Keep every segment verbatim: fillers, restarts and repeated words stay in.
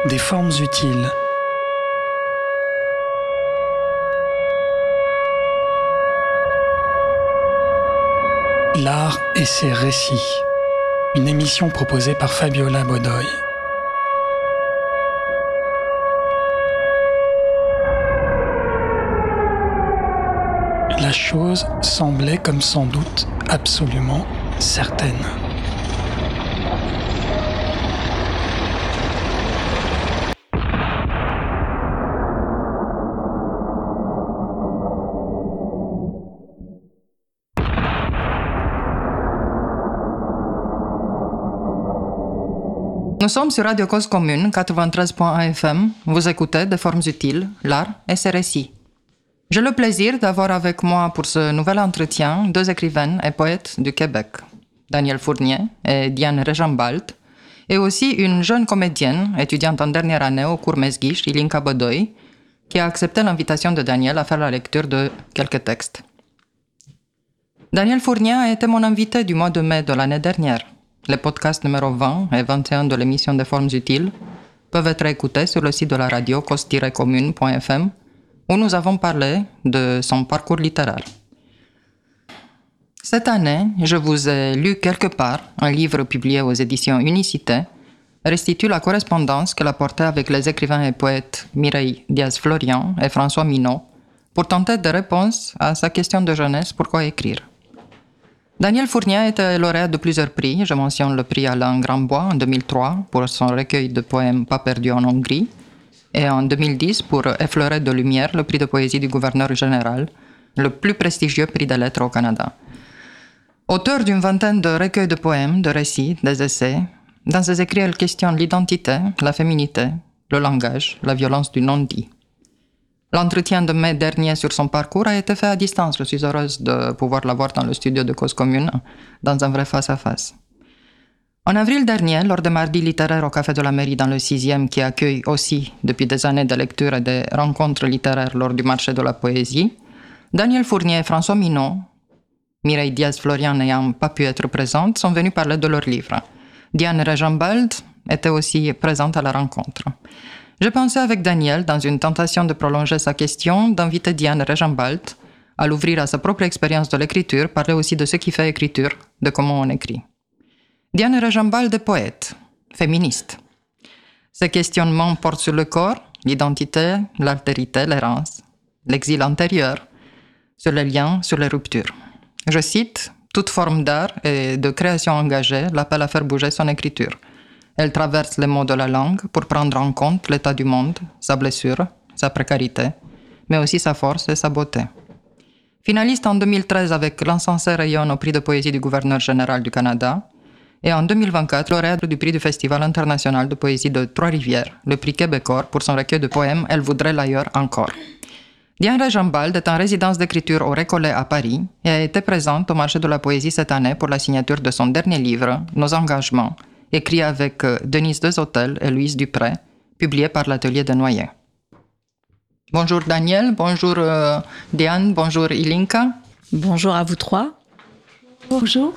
des formes utiles. L'art et ses récits. Une émission proposée par Fabiola Bodoy. La chose semblait comme sans doute absolument certaine. Nous sommes sur Radio Cause Commune, quatre-vingt-treize point un F M. Vous écoutez Des formes utiles, l'art et ses récits. J'ai le plaisir d'avoir avec moi pour ce nouvel entretien deux écrivaines et poètes du Québec, Danielle Fournier et Diane Rejambald, et aussi une jeune comédienne, étudiante en dernière année au cours Mesguich, Ilinka Bodoy, qui a accepté l'invitation de Danielle à faire la lecture de quelques textes. Danielle Fournier a été mon invitée du mois de mai de l'année dernière. Les podcasts numéro vingt et vingt et un de l'émission Des formes utiles peuvent être écoutés sur le site de la radio cause tiret commune point f m où nous avons parlé de son parcours littéraire. Cette année, je vous ai lu quelque part un livre publié aux éditions Unicité, restitue la correspondance qu'elle a portée avec les écrivains et poètes Mireille Diaz-Florian et François Minot pour tenter de réponse à sa question de jeunesse: pourquoi écrire? Danielle Fournier a été lauréate de plusieurs prix. Je mentionne le prix Alain Grandbois en deux mille trois pour son recueil de poèmes Pas perdu en Hongrie, et en deux mille dix pour Effleuré de lumière, le prix de poésie du gouverneur général, le plus prestigieux prix des lettres au Canada. Auteur d'une vingtaine de recueils de poèmes, de récits, des essais, dans ses écrits, elle questionne l'identité, la féminité, le langage, la violence du non-dit. L'entretien de mai dernier sur son parcours a été fait à distance. Je suis heureuse de pouvoir l'avoir dans le studio de Cause Commune, dans un vrai face-à-face. En avril dernier, lors des mardis littéraires au Café de la Mairie dans le sixième, qui accueille aussi depuis des années de lecture et des rencontres littéraires lors du marché de la poésie, Danielle Fournier et François Minot, Mireille Diaz-Florian n'ayant pas pu être présentes, sont venus parler de leurs livres. Diane Rejambald était aussi présente à la rencontre. J'ai pensé avec Danielle, dans une tentation de prolonger sa question, d'inviter Diane Rejambald à l'ouvrir à sa propre expérience de l'écriture, parler aussi de ce qui fait écriture, de comment on écrit. Diane Rejambald est poète, féministe. Ses questionnements portent sur le corps, l'identité, l'altérité, l'errance, l'exil antérieur, sur les liens, sur les ruptures. Je cite: « Toute forme d'art et de création engagée l'appelle à faire bouger son écriture. Elle traverse les mots de la langue pour prendre en compte l'état du monde, sa blessure, sa précarité, mais aussi sa force et sa beauté. » Finaliste en deux mille treize avec L'Encensé rayonne au prix de poésie du gouverneur général du Canada, et en deux mille vingt-quatre, lauréate du prix du Festival international de poésie de Trois-Rivières, le prix québécois pour son recueil de poèmes « Elle voudrait l'ailleurs encore ». Diane Rejambald est en résidence d'écriture au Récollet à Paris et a été présente au marché de la poésie cette année pour la signature de son dernier livre, Nos engagements, écrit avec Denise Desautels et Louise Dupré, publié par l'Atelier de Noyer. Bonjour Danielle, bonjour euh, Diane, bonjour Ilinka. Bonjour à vous trois. Bonjour.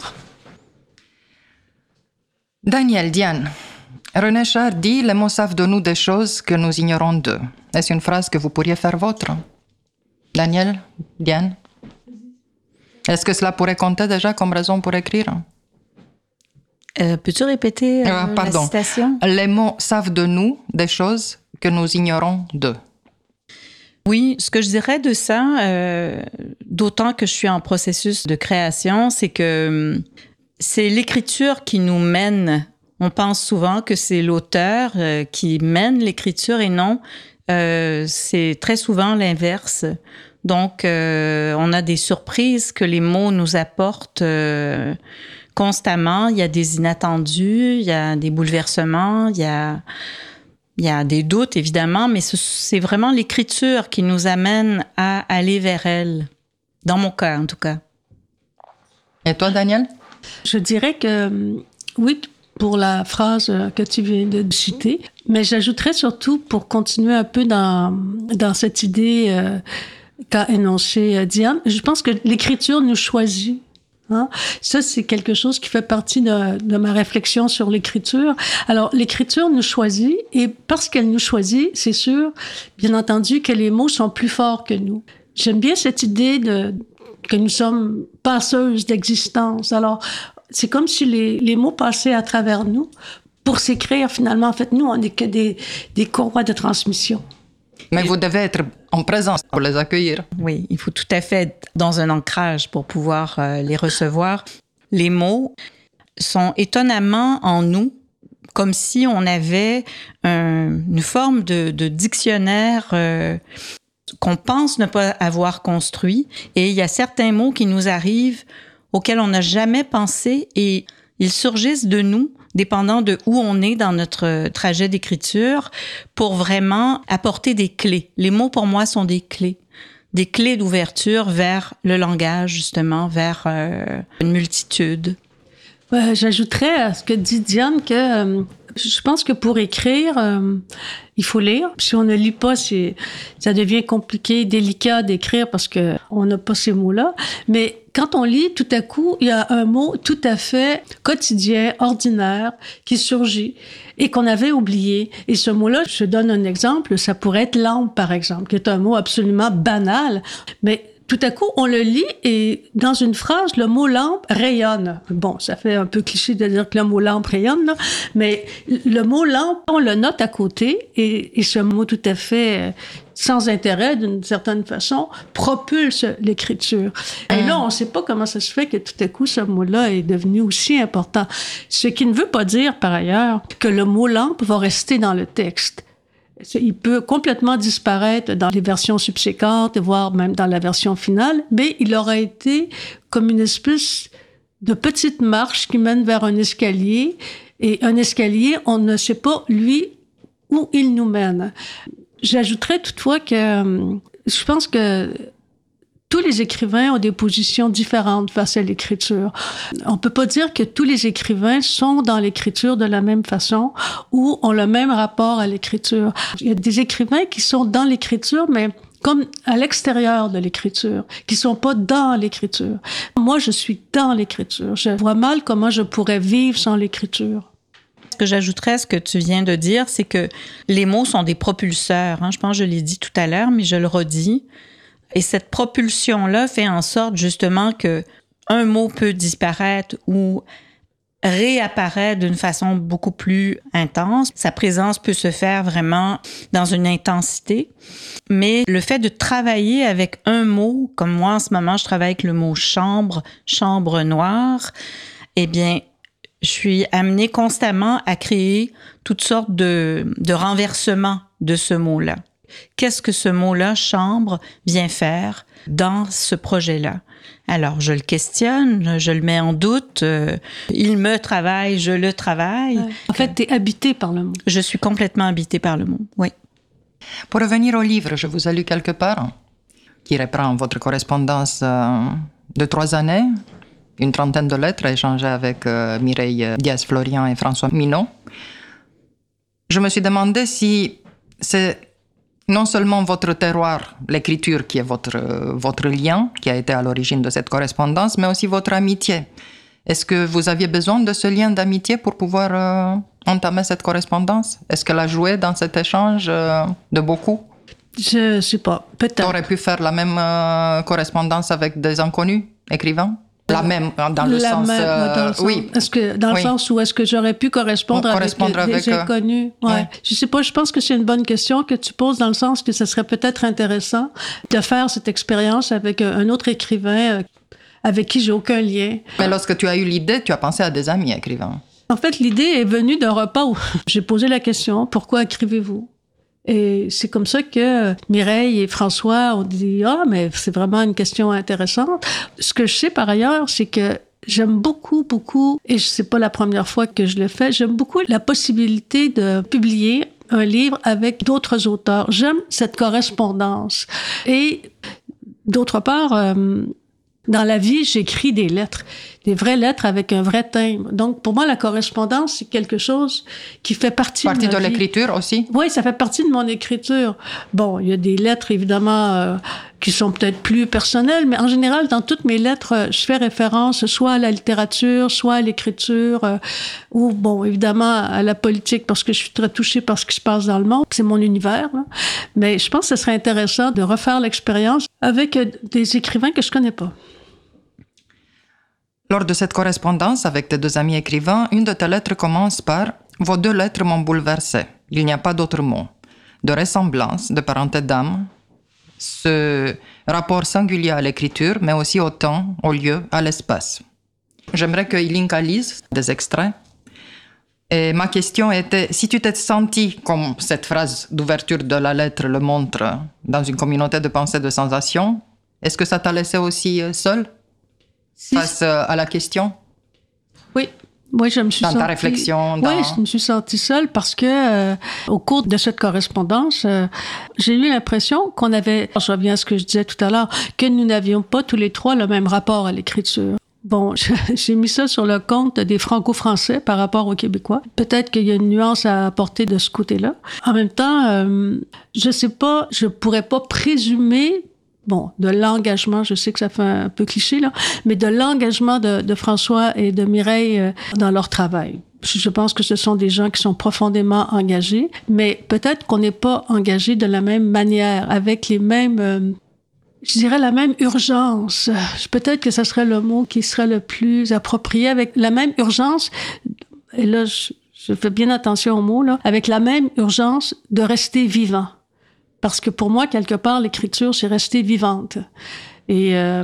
Danielle, Diane, René Char dit « Les mots savent de nous des choses que nous ignorons d'eux ». Est-ce une phrase que vous pourriez faire vôtre? Danielle, Diane? Est-ce que cela pourrait compter déjà comme raison pour écrire? Euh, peux-tu répéter euh, euh, pardon. la citation? Les mots savent de nous des choses que nous ignorons d'eux. Oui, ce que je dirais de ça, euh, d'autant que je suis en processus de création, c'est que c'est l'écriture qui nous mène. On pense souvent que c'est l'auteur euh, qui mène l'écriture et non, euh, c'est très souvent l'inverse. Donc, euh, on a des surprises que les mots nous apportent euh, constamment. Il y a des inattendus, il y a des bouleversements, il y a, il y a des doutes, évidemment, mais ce, c'est vraiment l'écriture qui nous amène à aller vers elle, dans mon cas, en tout cas. Et toi, Danielle? Je dirais que, oui, pour la phrase que tu viens de citer, mais j'ajouterais surtout, pour continuer un peu dans, dans cette idée euh, qu'a énoncée Diane, je pense que l'écriture nous choisit. Hein? Ça, c'est quelque chose qui fait partie de, de ma réflexion sur l'écriture. Alors, l'écriture nous choisit, et parce qu'elle nous choisit, c'est sûr, bien entendu, que les mots sont plus forts que nous. J'aime bien cette idée de, que nous sommes passeuses d'existence. Alors, c'est comme si les, les mots passaient à travers nous pour s'écrire, finalement. En fait, nous, on n'est que des, des courroies de transmission. Mais vous devez être en présence pour les accueillir. Oui, il faut tout à fait être dans un ancrage pour pouvoir euh, les recevoir. Les mots sont étonnamment en nous, comme si on avait un, une forme de, de dictionnaire euh, qu'on pense ne pas avoir construit. Et il y a certains mots qui nous arrivent auxquels on n'a jamais pensé et ils surgissent de nous, dépendant de où on est dans notre trajet d'écriture, pour vraiment apporter des clés. Les mots, pour moi, sont des clés. Des clés d'ouverture vers le langage, justement, vers euh, une multitude. Ouais, j'ajouterais à ce que dit Diane que euh, je pense que pour écrire, euh, il faut lire. Si on ne lit pas, c'est, ça devient compliqué, délicat d'écrire parce que on n'a pas ces mots-là. Mais quand on lit, tout à coup, il y a un mot tout à fait quotidien, ordinaire, qui surgit et qu'on avait oublié. Et ce mot-là, je donne un exemple, ça pourrait être lampe, par exemple, qui est un mot absolument banal, mais tout à coup, on le lit et dans une phrase, le mot lampe rayonne. Bon, ça fait un peu cliché de dire que le mot lampe rayonne, là, mais le mot lampe, on le note à côté et, et ce mot tout à fait sans intérêt, d'une certaine façon, propulse l'écriture. Et là, on ne sait pas comment ça se fait que tout à coup, ce mot-là est devenu aussi important. Ce qui ne veut pas dire, par ailleurs, que le mot lampe va rester dans le texte. Il peut complètement disparaître dans les versions subséquentes, voire même dans la version finale, mais il aura été comme une espèce de petite marche qui mène vers un escalier. Et un escalier, on ne sait pas, lui, où il nous mène. J'ajouterais toutefois que euh, je pense que tous les écrivains ont des positions différentes face à l'écriture. On peut pas dire que tous les écrivains sont dans l'écriture de la même façon ou ont le même rapport à l'écriture. Il y a des écrivains qui sont dans l'écriture, mais comme à l'extérieur de l'écriture, qui sont pas dans l'écriture. Moi, je suis dans l'écriture. Je vois mal comment je pourrais vivre sans l'écriture. Ce que j'ajouterais à ce que tu viens de dire, c'est que les mots sont des propulseurs. Hein. Je pense que je l'ai dit tout à l'heure, mais je le redis. Et cette propulsion-là fait en sorte justement que un mot peut disparaître ou réapparaître d'une façon beaucoup plus intense. Sa présence peut se faire vraiment dans une intensité. Mais le fait de travailler avec un mot, comme moi en ce moment, je travaille avec le mot chambre, chambre noire, eh bien, je suis amenée constamment à créer toutes sortes de, de renversements de ce mot-là. Qu'est-ce que ce mot-là, chambre, vient faire dans ce projet-là? Alors, je le questionne, je le mets en doute, euh, il me travaille, je le travaille. Ouais. En fait, tu es habité par le mot. Je suis complètement habitée par le mot, oui. Pour revenir au livre, je vous ai lu quelque part, qui reprend votre correspondance euh, de trois années, une trentaine de lettres échangées avec euh, Mireille Diaz-Florian et François Minot. Je me suis demandé si c'est non seulement votre terroir, l'écriture qui est votre, euh, votre lien, qui a été à l'origine de cette correspondance, mais aussi votre amitié. Est-ce que vous aviez besoin de ce lien d'amitié pour pouvoir euh, entamer cette correspondance? Est-ce qu'elle a joué dans cet échange euh, de beaucoup? Je ne sais pas, peut-être. Tu aurais pu faire la même euh, correspondance avec des inconnus écrivains? La même, dans le la sens... Même, euh, dans le sens, oui. Est-ce que, dans le oui. sens où est-ce que j'aurais pu correspondre, correspondre avec, avec des euh, inconnus? Ouais. ouais. Je sais pas, je pense que c'est une bonne question que tu poses dans le sens que ce serait peut-être intéressant de faire cette expérience avec un autre écrivain avec qui j'ai aucun lien. Mais lorsque tu as eu l'idée, tu as pensé à des amis écrivains. En fait, l'idée est venue d'un repas où j'ai posé la question, pourquoi écrivez-vous? Et c'est comme ça que Mireille et François ont dit, ah, mais c'est vraiment une question intéressante. Ce que je sais par ailleurs, c'est que j'aime beaucoup, beaucoup, et c'est pas la première fois que je le fais, j'aime beaucoup la possibilité de publier un livre avec d'autres auteurs. J'aime cette correspondance. Et d'autre part, euh, dans la vie, j'écris des lettres, des vraies lettres avec un vrai timbre. Donc, pour moi, la correspondance, c'est quelque chose qui fait partie, partie de ma de vie. L'écriture aussi? Oui, ça fait partie de mon écriture. Bon, il y a des lettres, évidemment, euh, qui sont peut-être plus personnelles, mais en général, dans toutes mes lettres, je fais référence soit à la littérature, soit à l'écriture, euh, ou, bon, évidemment, à la politique, parce que je suis très touchée par ce qui se passe dans le monde. C'est mon univers. Là. Mais je pense que ce serait intéressant de refaire l'expérience avec euh, des écrivains que je connais pas. Lors de cette correspondance avec tes deux amis écrivains, une de tes lettres commence par « Vos deux lettres m'ont bouleversé. Il n'y a pas d'autre mot. » De ressemblance, de parenté d'âme, ce rapport singulier à l'écriture, mais aussi au temps, au lieu, à l'espace. J'aimerais que Ilinka lise des extraits. Et ma question était, si tu t'es senti, comme cette phrase d'ouverture de la lettre le montre, dans une communauté de pensée de sensation, est-ce que ça t'a laissé aussi seule si face à la question? Oui. Oui, je me suis dans sentie... ta réflexion dans... Oui, je me suis sentie seule parce que, euh, au cours de cette correspondance, euh, j'ai eu l'impression qu'on avait, je reviens à ce que je disais tout à l'heure, que nous n'avions pas tous les trois le même rapport à l'écriture. Bon, j'ai mis ça sur le compte des franco-français par rapport aux Québécois. Peut-être qu'il y a une nuance à apporter de ce côté-là. En même temps, euh, je sais pas, je pourrais pas présumer... Bon, de l'engagement, je sais que ça fait un peu cliché, là, mais de l'engagement de, de François et de Mireille euh, dans leur travail. Je pense que ce sont des gens qui sont profondément engagés, mais peut-être qu'on n'est pas engagés de la même manière, avec les mêmes, euh, je dirais la même urgence. Peut-être que ce serait le mot qui serait le plus approprié, avec la même urgence, et là, je, je fais bien attention aux mots, là, avec la même urgence de rester vivant. Parce que pour moi, quelque part, l'écriture, c'est rester vivante. Et euh,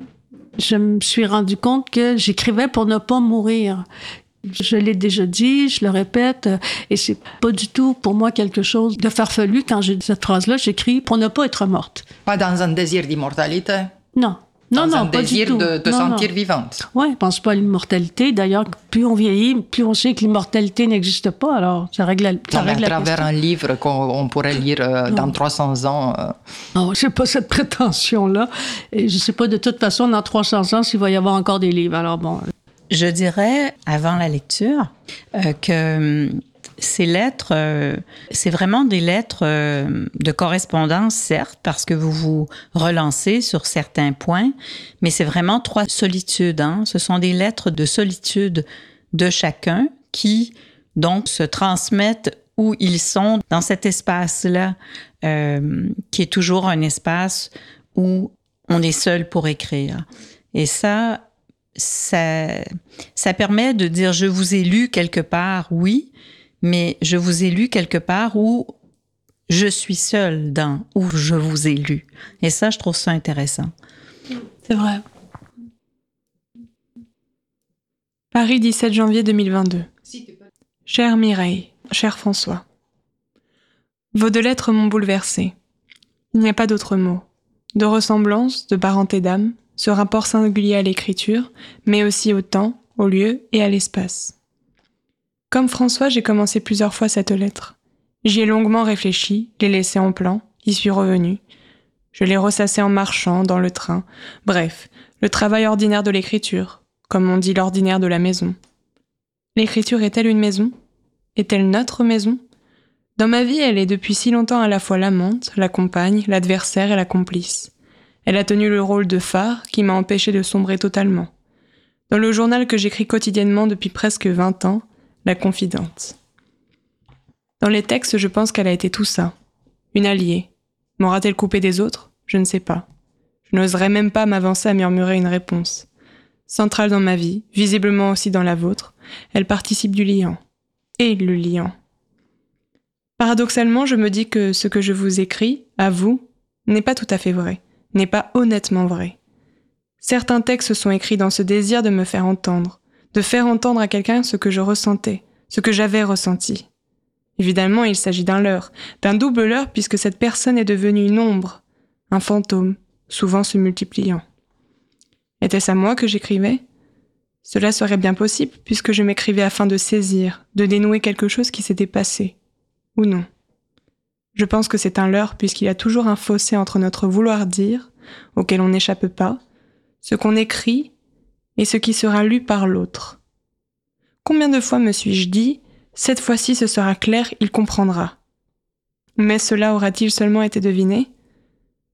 je me suis rendu compte que j'écrivais pour ne pas mourir. Je l'ai déjà dit, je le répète, et c'est pas du tout pour moi quelque chose de farfelu. Quand j'ai dit cette phrase-là, j'écris pour ne pas être morte. Pas dans un désir d'immortalité? Non. Non, dans non, un pas désir du tout. de te non, sentir non. vivante. Oui, je pense pas à l'immortalité. D'ailleurs, plus on vieillit, plus on sait que l'immortalité n'existe pas. Alors, ça règle la, ça non, règle à la travers question. un livre qu'on pourrait lire euh, dans trois cents ans. Euh... Non, j'ai pas cette prétention-là. Et je sais pas, de toute façon, dans trois cents ans, s'il va y avoir encore des livres. Alors, bon. Je dirais, avant la lecture, euh, que ces lettres, euh, c'est vraiment des lettres euh, de correspondance, certes, parce que vous vous relancez sur certains points, mais c'est vraiment trois solitudes. Hein? Ce sont des lettres de solitude de chacun qui, donc, se transmettent où ils sont dans cet espace-là, euh, qui est toujours un espace où on est seul pour écrire. Et ça, ça, ça permet de dire « je vous ai lu quelque part », oui, mais je vous ai lu quelque part où je suis seule dans où je vous ai lu. Et ça, je trouve ça intéressant. C'est vrai. Paris, dix-sept janvier deux mille vingt-deux. Chère Mireille, cher François, vos deux lettres m'ont bouleversée. Il n'y a pas d'autre mot. De ressemblance, de parenté d'âme, ce rapport singulier à l'écriture, mais aussi au temps, au lieu et à l'espace. Comme François, j'ai commencé plusieurs fois cette lettre. J'y ai longuement réfléchi, l'ai laissée en plan, y suis revenue. Je l'ai ressassée en marchant, dans le train. Bref, le travail ordinaire de l'écriture, comme on dit l'ordinaire de la maison. L'écriture est-elle une maison? Est-elle notre maison? Dans ma vie, elle est depuis si longtemps à la fois l'amante, la compagne, l'adversaire et la complice. Elle a tenu le rôle de phare qui m'a empêché de sombrer totalement. Dans le journal que j'écris quotidiennement depuis presque vingt ans, La confidente. Dans les textes, je pense qu'elle a été tout ça. Une alliée. M'aura-t-elle coupé des autres? Je ne sais pas. Je n'oserais même pas m'avancer à murmurer une réponse. Centrale dans ma vie, visiblement aussi dans la vôtre, elle participe du liant. Et le liant. Paradoxalement, je me dis que ce que je vous écris, à vous, n'est pas tout à fait vrai, n'est pas honnêtement vrai. Certains textes sont écrits dans ce désir de me faire entendre, de faire entendre à quelqu'un ce que je ressentais, ce que j'avais ressenti. Évidemment, il s'agit d'un leurre, d'un double leurre puisque cette personne est devenue une ombre, un fantôme, souvent se multipliant. Était-ce à moi que j'écrivais? Cela serait bien possible puisque je m'écrivais afin de saisir, de dénouer quelque chose qui s'était passé. Ou non. Je pense que c'est un leurre puisqu'il y a toujours un fossé entre notre vouloir dire, auquel on n'échappe pas, ce qu'on écrit et ce qui sera lu par l'autre. Combien de fois me suis-je dit « cette fois-ci ce sera clair, il comprendra ». Mais cela aura-t-il seulement été deviné?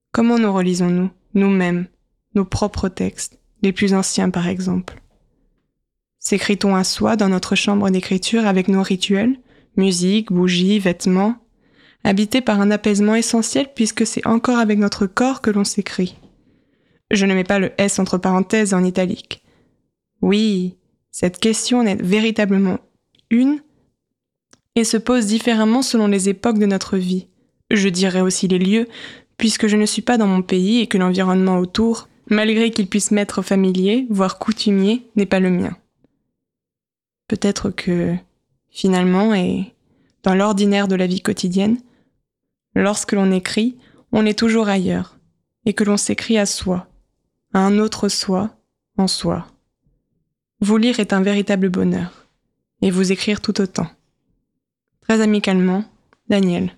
Comment nous relisons-nous, nous-mêmes, nos propres textes, les plus anciens par exemple? S'écrit-on à soi dans notre chambre d'écriture avec nos rituels, musique, bougies, vêtements, habités par un apaisement essentiel puisque c'est encore avec notre corps que l'on s'écrit? Je ne mets pas le S entre parenthèses en italique. Oui, cette question est véritablement une et se pose différemment selon les époques de notre vie. Je dirais aussi les lieux, puisque je ne suis pas dans mon pays et que l'environnement autour, malgré qu'il puisse m'être familier, voire coutumier, n'est pas le mien. Peut-être que, finalement, et dans l'ordinaire de la vie quotidienne, lorsque l'on écrit, on est toujours ailleurs, et que l'on s'écrit à soi, à un autre soi, en soi. Vous lire est un véritable bonheur, et vous écrire tout autant. Très amicalement, Daniel.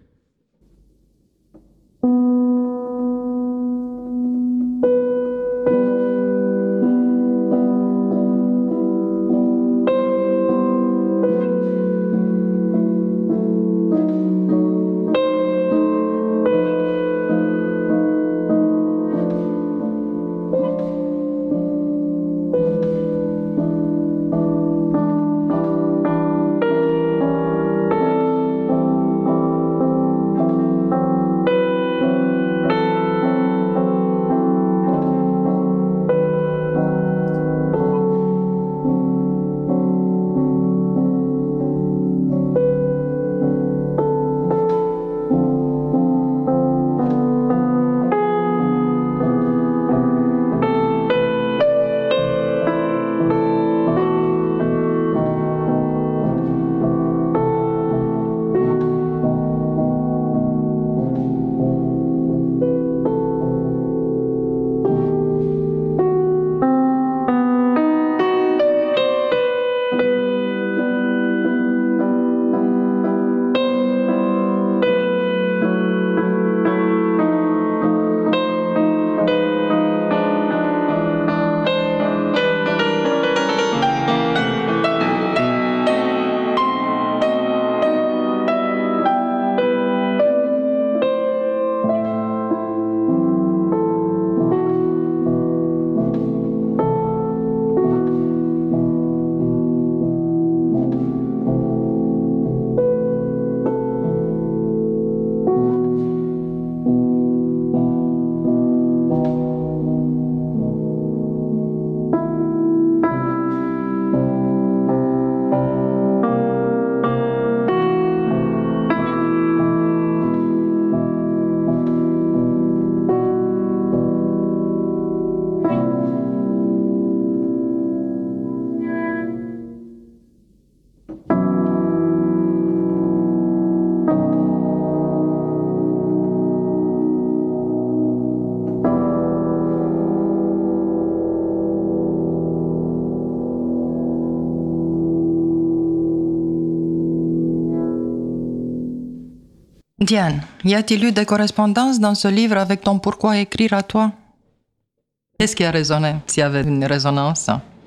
Diane, y a-t-il eu des correspondances dans ce livre avec ton pourquoi écrire à toi? Qu'est-ce qui a résonné, s'il y avait une résonance?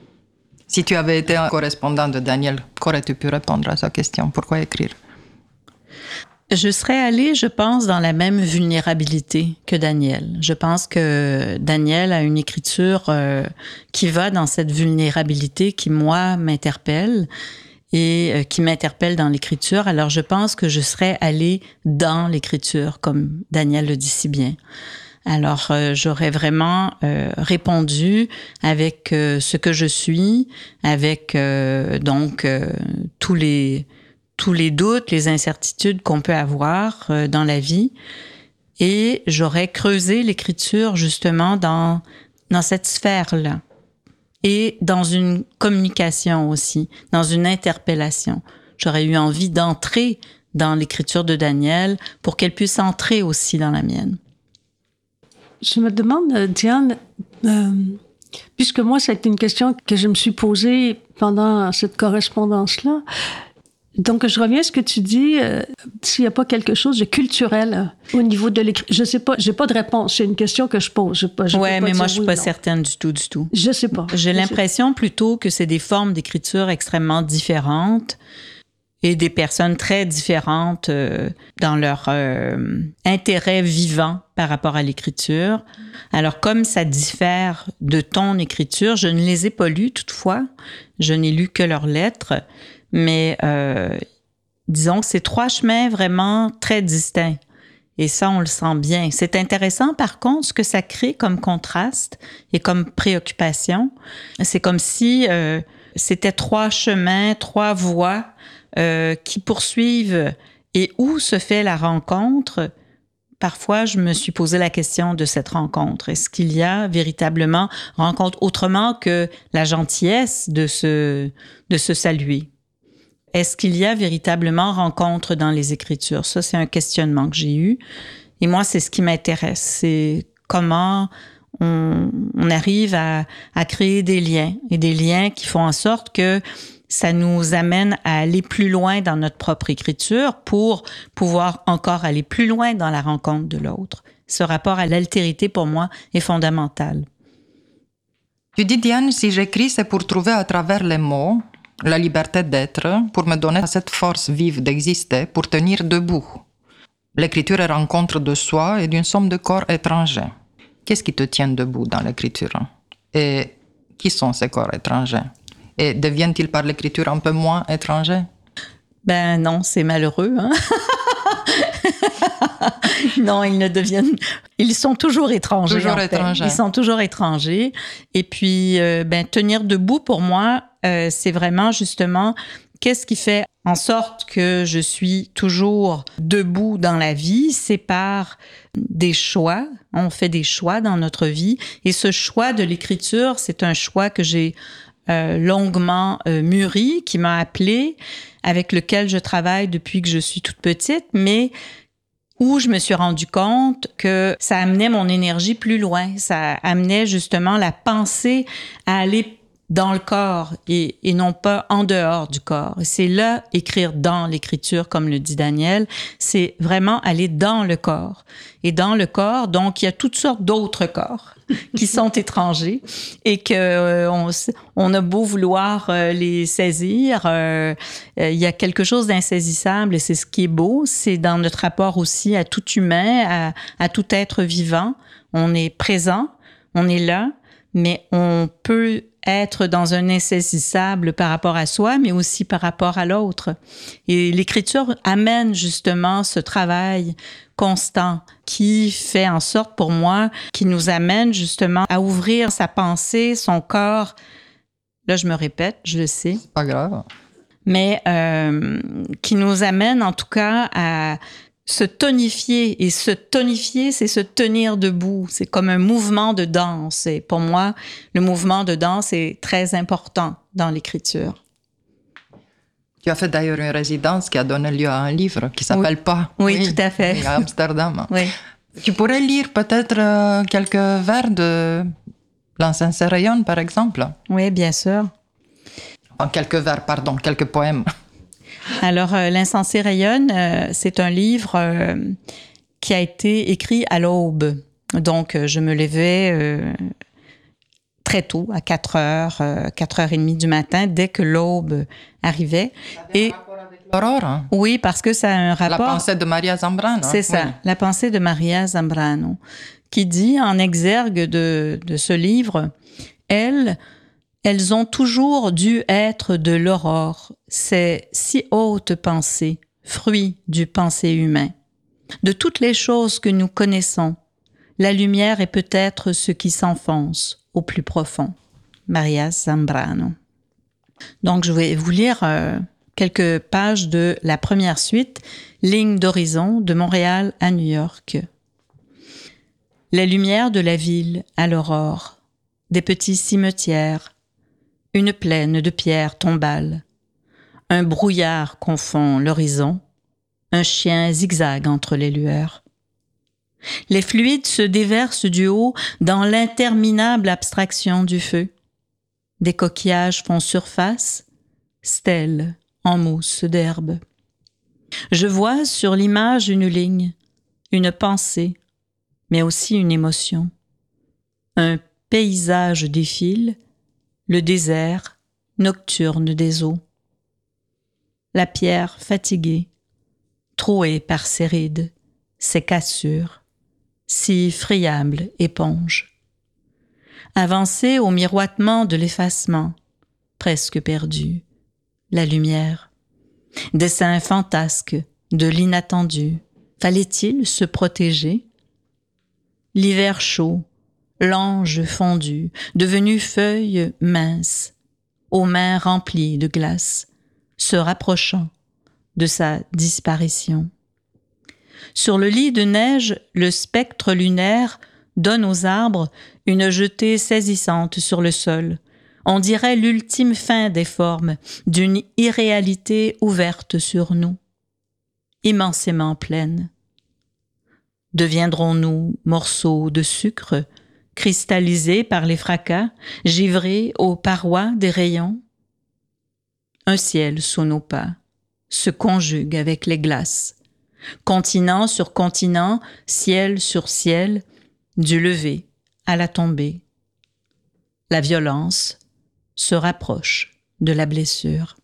Si tu avais été un correspondant de Daniel, qu'aurais-tu pu répondre à sa question? Pourquoi écrire? Je serais allée, je pense, dans la même vulnérabilité que Daniel. Je pense que Daniel a une écriture euh, qui va dans cette vulnérabilité qui, moi, m'interpelle et euh, qui m'interpelle dans l'écriture. Alors, je pense que je serais allée dans l'écriture, comme Daniel le dit si bien. Alors, euh, j'aurais vraiment euh, répondu avec euh, ce que je suis, avec euh, donc euh, tous les tous les doutes, les incertitudes qu'on peut avoir euh, dans la vie, et j'aurais creusé l'écriture justement dans dans cette sphère-là, et dans une communication aussi, dans une interpellation. J'aurais eu envie d'entrer dans l'écriture de Daniel pour qu'elle puisse entrer aussi dans la mienne. Je me demande, Diane, euh, puisque moi, c'est une question que je me suis posée pendant cette correspondance-là. Donc, je reviens à ce que tu dis, euh, s'il n'y a pas quelque chose de culturel euh, au niveau de l'écriture. Je sais pas, j'ai pas de réponse. C'est une question que je pose. Je, je ouais, mais moi, je suis oui, pas non. certaine du tout, du tout. Je sais pas. J'ai je l'impression plutôt que c'est des formes d'écriture extrêmement différentes et des personnes très différentes euh, dans leur euh, intérêt vivant par rapport à l'écriture. Alors, comme ça diffère de ton écriture, je ne les ai pas lues toutefois. Je n'ai lu que leurs lettres, mais euh, disons que c'est trois chemins vraiment très distincts. Et ça, on le sent bien. C'est intéressant, par contre, ce que ça crée comme contraste et comme préoccupation. C'est comme si euh, c'était trois chemins, trois voies euh, qui poursuivent et où se fait la rencontre. Parfois, je me suis posé la question de cette rencontre. Est-ce qu'il y a véritablement rencontre autrement que la gentillesse de se, de se saluer? Est-ce qu'il y a véritablement rencontre dans les Écritures? Ça, c'est un questionnement que j'ai eu. Et moi, c'est ce qui m'intéresse. C'est comment on, on arrive à, à créer des liens. Et des liens qui font en sorte que ça nous amène à aller plus loin dans notre propre écriture pour pouvoir encore aller plus loin dans la rencontre de l'autre. Ce rapport à l'altérité, pour moi, est fondamental. Tu dis, Diane, si j'écris, c'est pour trouver à travers les mots la liberté d'être, pour me donner cette force vive d'exister, pour tenir debout. L'écriture est rencontre de soi et d'une somme de corps étrangers. Qu'est-ce qui te tient debout dans l'écriture? Et qui sont ces corps étrangers? Et deviennent-ils par l'écriture un peu moins étrangers? Ben non, c'est malheureux, hein? Non, ils ne deviennent... Ils sont toujours étrangers. Toujours en fait. étrangers. Ils sont toujours étrangers. Et puis, euh, ben, tenir debout, pour moi, euh, c'est vraiment justement qu'est-ce qui fait en sorte que je suis toujours debout dans la vie. C'est par des choix. On fait des choix dans notre vie. Et ce choix de l'écriture, c'est un choix que j'ai euh, longuement euh, mûri, qui m'a appelée, avec lequel je travaille depuis que je suis toute petite, mais où je me suis rendu compte que ça amenait mon énergie plus loin. Ça amenait justement la pensée à aller dans le corps et, et non pas en dehors du corps. Et c'est là, écrire dans l'écriture, comme le dit Daniel, c'est vraiment aller dans le corps. Et dans le corps, donc, il y a toutes sortes d'autres corps qui sont étrangers et que euh, on, on a beau vouloir euh, les saisir, euh, euh, il y a quelque chose d'insaisissable et c'est ce qui est beau, c'est dans notre rapport aussi à tout humain, à, à tout être vivant. On est présent, on est là, mais on peut être dans un insaisissable par rapport à soi, mais aussi par rapport à l'autre. Et l'écriture amène justement ce travail constant qui fait en sorte pour moi, qui nous amène justement à ouvrir sa pensée, son corps. Là, je me répète, je le sais. C'est pas grave. Mais euh, qui nous amène en tout cas à se tonifier. Et se tonifier, c'est se tenir debout. C'est comme un mouvement de danse. Et pour moi, le mouvement de danse est très important dans l'écriture. Tu as fait d'ailleurs une résidence qui a donné lieu à un livre qui s'appelle Oui. Pas. Oui, oui, tout à fait. À Amsterdam. Oui. Tu pourrais lire peut-être euh, quelques vers de L'Encens rayonne, par exemple? Oui, bien sûr. Enfin, quelques vers, pardon, quelques poèmes. Alors, euh, L'Insensé rayonne, euh, c'est un livre euh, qui a été écrit à l'aube. Donc, euh, je me levais euh, très tôt, à quatre heures, euh, quatre heures trente du matin, dès que l'aube arrivait. Et un rapport avec l'aurore, hein? Oui, parce que ça a un rapport... La pensée de Maria Zambrano. C'est ça, oui. La pensée de Maria Zambrano, qui dit en exergue de, de ce livre, « Elles, elles ont toujours dû être de l'aurore, ces si hautes pensées, fruits du pensée humain. De toutes les choses que nous connaissons, la lumière est peut-être ce qui s'enfonce au plus profond. » Maria Zambrano. Donc, je vais vous lire euh, quelques pages de la première suite, Ligne d'horizon de Montréal à New York. Les lumières de la ville à l'aurore, des petits cimetières, une plaine de pierres tombales, un brouillard confond l'horizon, un chien zigzague entre les lueurs. Les fluides se déversent du haut dans l'interminable abstraction du feu. Des coquillages font surface, stèles en mousse d'herbe. Je vois sur l'image une ligne, une pensée, mais aussi une émotion. Un paysage défile, le désert nocturne des eaux. la pierre fatiguée, trouée par ses rides, ses cassures, si friable éponge. Avancée au miroitement de l'effacement, presque perdu, la lumière. Dessin fantasque de l'inattendu. Fallait-il se protéger? L'hiver chaud, l'ange fondu, devenu feuille mince, aux mains remplies de glace, se rapprochant de sa disparition. Sur le lit de neige, le spectre lunaire donne aux arbres une jetée saisissante sur le sol. On dirait l'ultime fin des formes d'une irréalité ouverte sur nous, immensément pleine. Deviendrons-nous morceaux de sucre, cristallisés par les fracas, givrés aux parois des rayons? Un ciel sous nos pas se conjugue avec les glaces. Continent sur continent, ciel sur ciel, du lever à la tombée. La violence se rapproche de la blessure.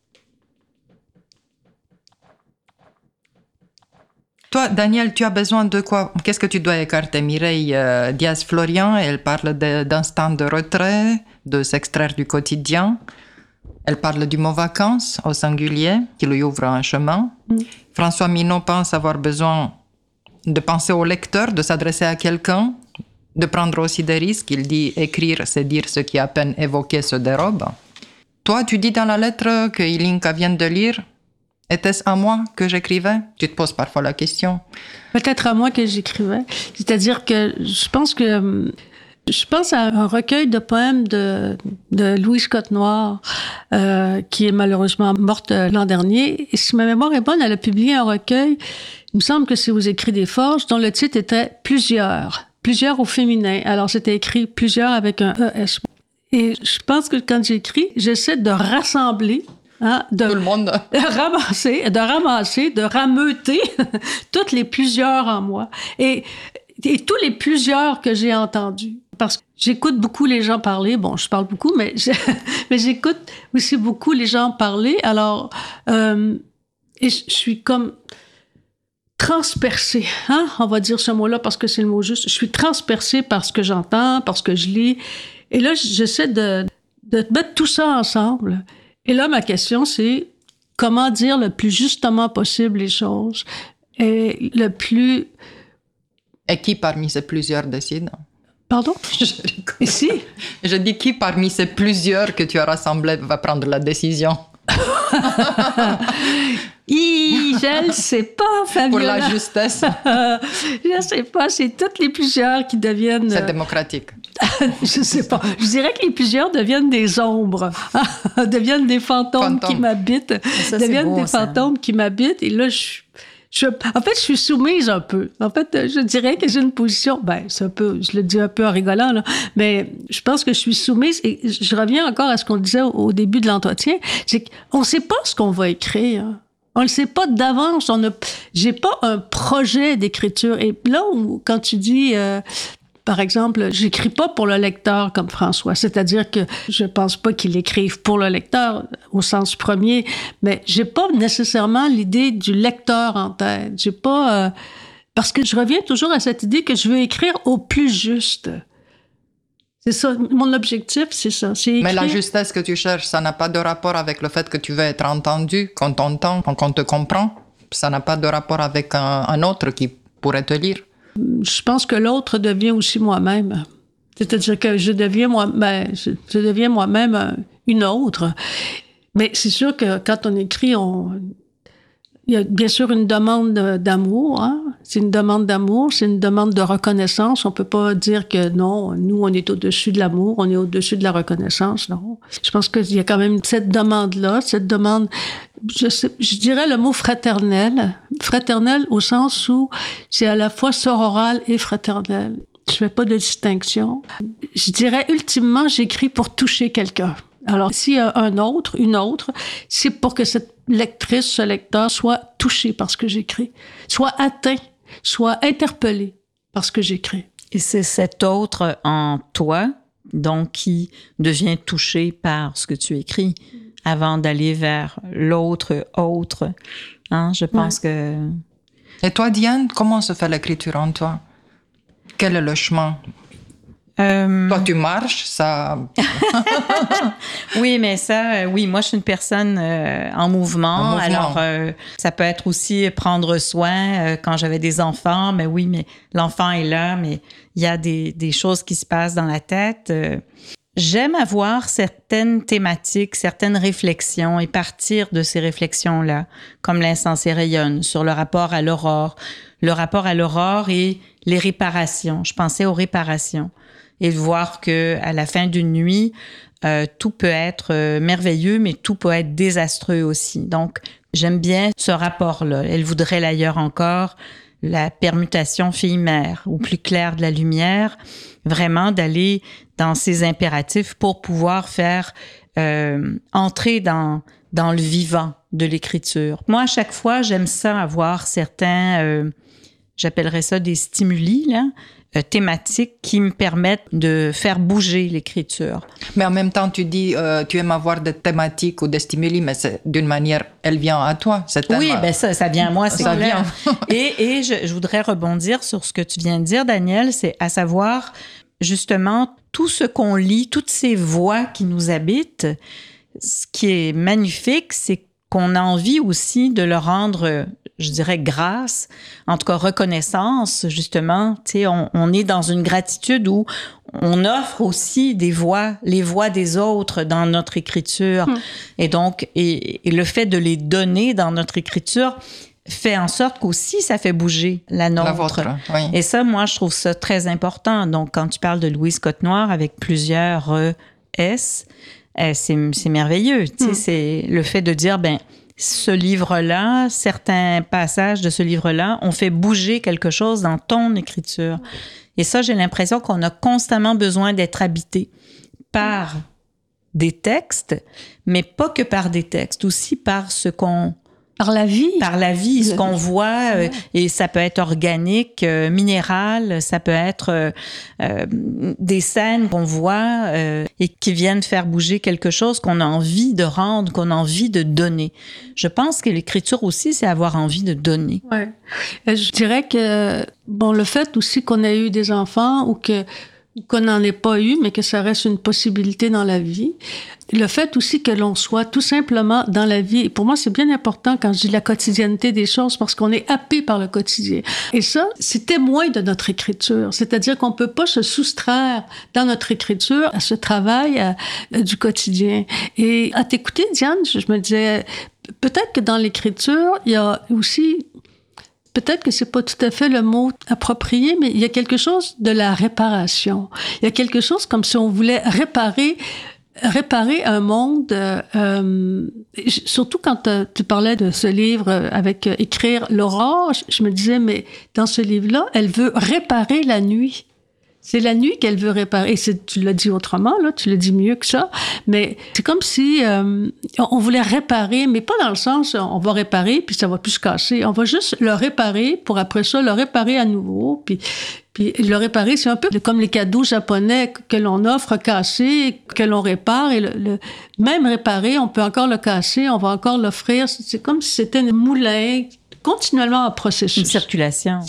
Toi, Daniel, tu as besoin de quoi? Qu'est-ce que tu dois écarter? Mireille euh, Diaz-Florian, elle parle de, d'instant de retrait, de s'extraire du quotidien. Elle parle du mot vacances au singulier, qui lui ouvre un chemin. Mm. François Minot pense avoir besoin de penser au lecteur, de s'adresser à quelqu'un, de prendre aussi des risques. Il dit écrire, c'est dire ce qui à peine évoqué se dérobe. Toi, tu dis dans la lettre que Ilinka vient de lire. Était-ce à moi que j'écrivais? Tu te poses parfois la question. Peut-être à moi que j'écrivais. C'est-à-dire que je pense que... Je pense à un recueil de poèmes de, de Louise Côte-Noire, euh, qui est malheureusement morte l'an dernier. Et si ma mémoire est bonne, elle a publié un recueil, il me semble que c'est aux Écrits des Forges, dont le titre était « Plusieurs ». Plusieurs au féminin. Alors, c'était écrit « Plusieurs » avec un E S. Et je pense que quand j'écris, j'essaie de rassembler Hein, de, Tout le monde. De ramasser, de ramasser, de rameuter toutes les plusieurs en moi. Et, et tous les plusieurs que j'ai entendus. Parce que j'écoute beaucoup les gens parler. Bon, je parle beaucoup, mais, je, mais j'écoute aussi beaucoup les gens parler. Alors, euh, et je, je suis comme transpercée, hein? On va dire ce mot-là parce que c'est le mot juste. Je suis transpercée par ce que j'entends, par ce que je lis. Et là, j'essaie de, de mettre tout ça ensemble. Et là, ma question, c'est comment dire le plus justement possible les choses et le plus... Et qui parmi ces plusieurs décide? Pardon? Ici? Je dis qui parmi ces plusieurs que tu as rassemblés va prendre la décision? Hi, je ne sais pas, Fabiola. Pour la justesse. Je ne sais pas, c'est toutes les plusieurs qui deviennent... C'est démocratique. Je ne sais pas. Je dirais que les plusieurs deviennent des ombres, deviennent des fantômes, fantômes. qui m'habitent, ça, deviennent beau, des ça. fantômes qui m'habitent. Et là, je, je, en fait, je suis soumise un peu. En fait, je dirais que j'ai une position, ben, c'est un peu, je le dis un peu en rigolant, là, mais je pense que je suis soumise. Et je reviens encore à ce qu'on disait au, au début de l'entretien, c'est qu'on ne sait pas ce qu'on va écrire. On ne le sait pas d'avance. On a, j'ai pas un projet d'écriture. Et là, où, quand tu dis... Euh, Par exemple, j'écris pas pour le lecteur comme François, c'est-à-dire que je pense pas qu'il écrive pour le lecteur au sens premier, mais j'ai pas nécessairement l'idée du lecteur en tête. J'ai pas euh, parce que je reviens toujours à cette idée que je veux écrire au plus juste. C'est ça, mon objectif, c'est ça. C'est écrire... Mais la justesse que tu cherches, ça n'a pas de rapport avec le fait que tu veux être entendu, qu'on t'entend, qu'on te comprend. Ça n'a pas de rapport avec un, un autre qui pourrait te lire. Je pense que l'autre devient aussi moi-même. C'est-à-dire que je deviens, moi, ben, je, je deviens moi-même une autre. Mais c'est sûr que quand on écrit, on... il y a bien sûr une demande d'amour. Hein? C'est une demande d'amour, c'est une demande de reconnaissance. On ne peut pas dire que non, nous, on est au-dessus de l'amour, on est au-dessus de la reconnaissance. Non. Je pense qu'il y a quand même cette demande-là, cette demande... Je, sais, je dirais le mot fraternel. Fraternel au sens où c'est à la fois sororal et fraternel. Je fais pas de distinction. Je dirais ultimement, j'écris pour toucher quelqu'un. Alors, s'il y a un autre, une autre, c'est pour que cette lectrice, ce lecteur soit touché par ce que j'écris, soit atteint, soit interpellé par ce que j'écris. Et c'est cet autre en toi, donc, qui devient touché par ce que tu écris. avant d'aller vers l'autre autre. Hein? Je pense ouais. que... Et toi, Diane, comment se fait l'écriture en toi? Quel est le chemin? Euh... Toi, tu marches, ça... oui, mais ça, euh, oui, moi, je suis une personne euh, en mouvement. En mouvement. Alors, euh, ça peut être aussi prendre soin euh, quand j'avais des enfants. Mais oui, mais l'enfant est là, mais il y a des, des choses qui se passent dans la tête. Euh, j'aime avoir certaines thématiques, certaines réflexions et partir de ces réflexions-là, comme l'insensé rayonne, sur le rapport à l'aurore. Le rapport à l'aurore et les réparations. Je pensais aux réparations. Et de voir qu'à la fin d'une nuit, euh, tout peut être euh, merveilleux, mais tout peut être désastreux aussi. Donc, j'aime bien ce rapport-là. Elle voudrait l'ailleurs encore, la permutation fille-mère, ou plus clair de la lumière, vraiment d'aller dans ces impératifs pour pouvoir faire euh, entrer dans, dans le vivant de l'écriture. Moi, à chaque fois, j'aime ça avoir certains, euh, j'appellerais ça des stimuli, là, Euh, thématiques qui me permettent de faire bouger l'écriture. Mais en même temps, tu dis, euh, tu aimes avoir des thématiques ou des stimuli, mais c'est, d'une manière, elle vient à toi, cette thème. Oui, ben ça, ça vient à moi, c'est ça clair. Vient. et et je, je voudrais rebondir sur ce que tu viens de dire, Daniel, c'est à savoir, justement, tout ce qu'on lit, toutes ces voix qui nous habitent, ce qui est magnifique, c'est qu'on a envie aussi de leur rendre, je dirais, grâce, en tout cas reconnaissance, justement. Tu sais, on, on est dans une gratitude où on offre aussi des voix, les voix des autres dans notre écriture. Mmh. Et donc, et, et le fait de les donner dans notre écriture fait en sorte qu'aussi ça fait bouger la nôtre. La vôtre, oui. Et ça, moi, je trouve ça très important. Donc, quand tu parles de Louise Côte-Noire avec plusieurs euh, S, euh, c'est, c'est merveilleux. Tu sais, mmh. c'est le fait de dire, ben ce livre-là, certains passages de ce livre-là ont fait bouger quelque chose dans ton écriture. Et ça, j'ai l'impression qu'on a constamment besoin d'être habité par des textes, mais pas que par des textes, aussi par ce qu'on... Par la vie. Par la vie, ce qu'on voit, euh, et ça peut être organique, euh, minéral, ça peut être euh, euh, des scènes qu'on voit euh, et qui viennent faire bouger quelque chose qu'on a envie de rendre, qu'on a envie de donner. Je pense que l'écriture aussi, c'est avoir envie de donner. Ouais. Je dirais que, bon, le fait aussi qu'on ait eu des enfants ou que qu'on n'en ait pas eu, mais que ça reste une possibilité dans la vie. Le fait aussi que l'on soit tout simplement dans la vie, et pour moi, c'est bien important quand je dis la quotidienneté des choses, parce qu'on est happé par le quotidien. Et ça, c'est témoin de notre écriture. C'est-à-dire qu'on peut pas se soustraire dans notre écriture à ce travail à, à, du quotidien. Et à t'écouter, Diane, je, je me disais, peut-être que dans l'écriture, il y a aussi... Peut-être que c'est pas tout à fait le mot approprié, mais il y a quelque chose de la réparation. Il y a quelque chose comme si on voulait réparer, réparer un monde. Euh, surtout quand euh, tu parlais de ce livre avec euh, écrire l'aurore, je me disais, mais dans ce livre-là, elle veut réparer la nuit. C'est la nuit qu'elle veut réparer. Et c'est, tu l'as dit autrement, là, tu l'as dit mieux que ça. Mais c'est comme si euh, on voulait réparer, mais pas dans le sens on va réparer puis ça va plus se casser. On va juste le réparer pour après ça le réparer à nouveau. Puis, puis le réparer, c'est un peu comme les cadeaux japonais que l'on offre cassés, que l'on répare. Et le, le, même réparer, on peut encore le casser, on va encore l'offrir. C'est comme si c'était un moulin continuellement en processus. Une circulation.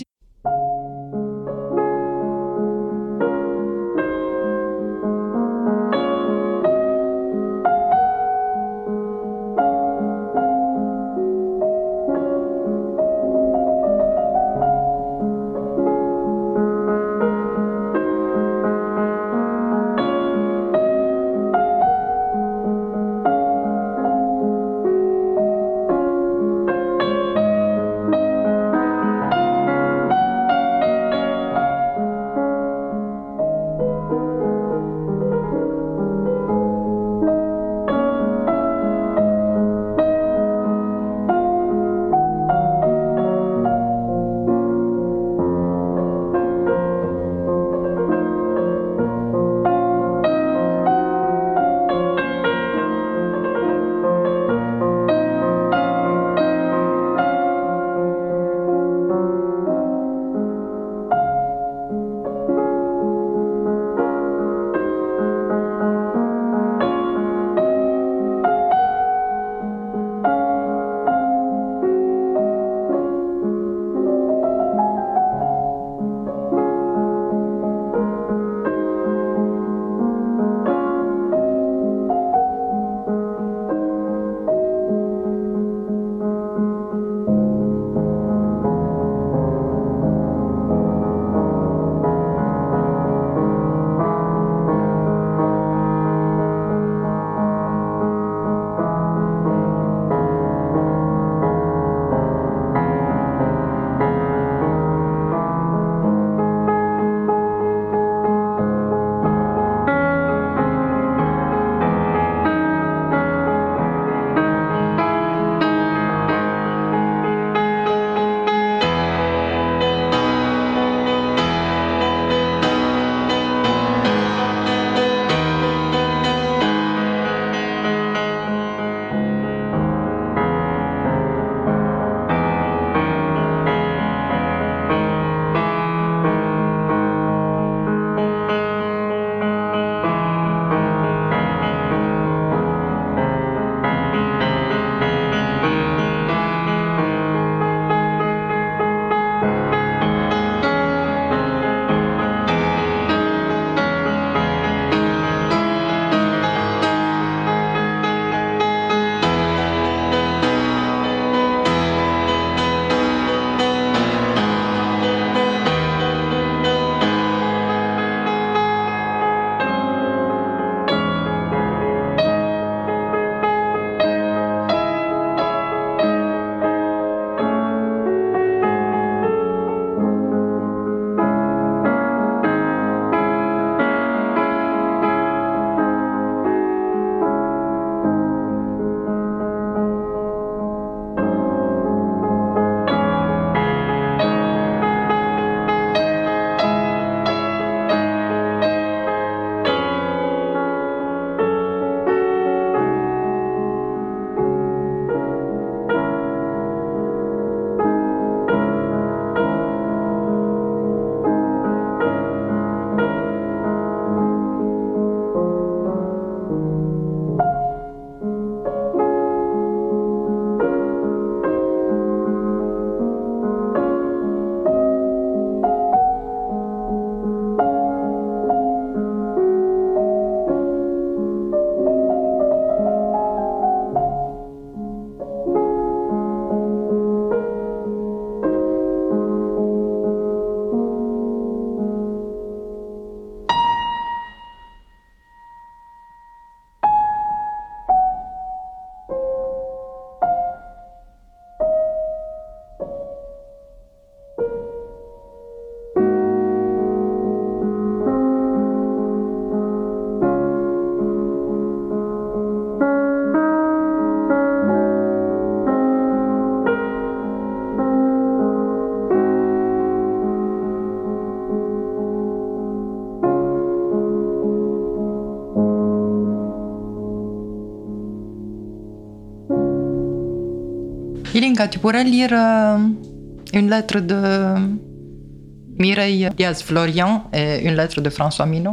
Bianca, tu pourrais lire euh, une lettre de Mireille Diaz-Florian et une lettre de François Minot?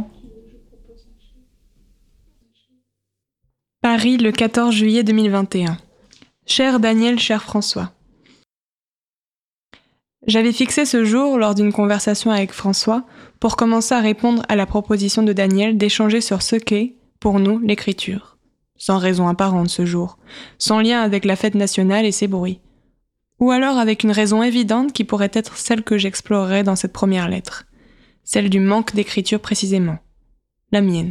Paris, le quatorze juillet deux mille vingt et un. Cher Daniel, cher François. J'avais fixé ce jour, lors d'une conversation avec François, pour commencer à répondre à la proposition de Daniel d'échanger sur ce qu'est, pour nous, l'écriture. Sans raison apparente ce jour, sans lien avec la fête nationale et ses bruits. Ou alors avec une raison évidente qui pourrait être celle que j'explorerai dans cette première lettre. Celle du manque d'écriture précisément. La mienne.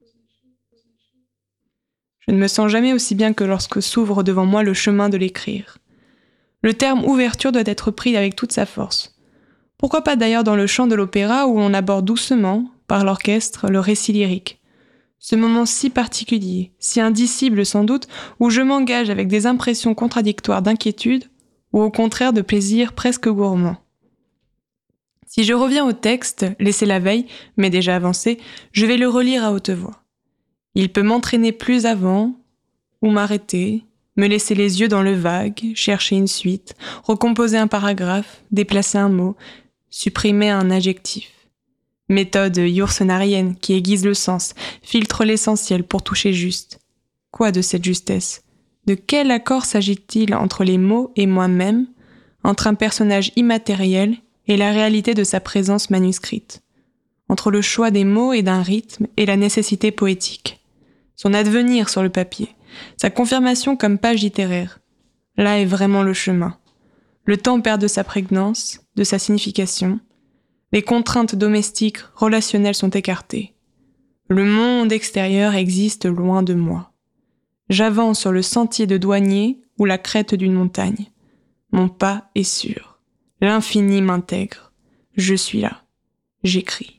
Je ne me sens jamais aussi bien que lorsque s'ouvre devant moi le chemin de l'écrire. Le terme ouverture doit être pris avec toute sa force. Pourquoi pas d'ailleurs dans le chant de l'opéra où l'on aborde doucement, par l'orchestre, le récit lyrique. Ce moment si particulier, si indicible sans doute, où je m'engage avec des impressions contradictoires d'inquiétude, ou au contraire de plaisir presque gourmand. Si je reviens au texte, laissé la veille, mais déjà avancé, je vais le relire à haute voix. Il peut m'entraîner plus avant, ou m'arrêter, me laisser les yeux dans le vague, chercher une suite, recomposer un paragraphe, déplacer un mot, supprimer un adjectif. Méthode yourcenarienne qui aiguise le sens, filtre l'essentiel pour toucher juste. Quoi de cette justesse? De quel accord s'agit-il entre les mots et moi-même, entre un personnage immatériel et la réalité de sa présence manuscrite, entre le choix des mots et d'un rythme et la nécessité poétique, son advenir sur le papier, sa confirmation comme page littéraire. Là est vraiment le chemin. Le temps perd de sa prégnance, de sa signification. Les contraintes domestiques, relationnelles sont écartées. Le monde extérieur existe loin de moi. J'avance sur le sentier de douanier ou la crête d'une montagne. Mon pas est sûr. L'infini m'intègre. Je suis là. J'écris.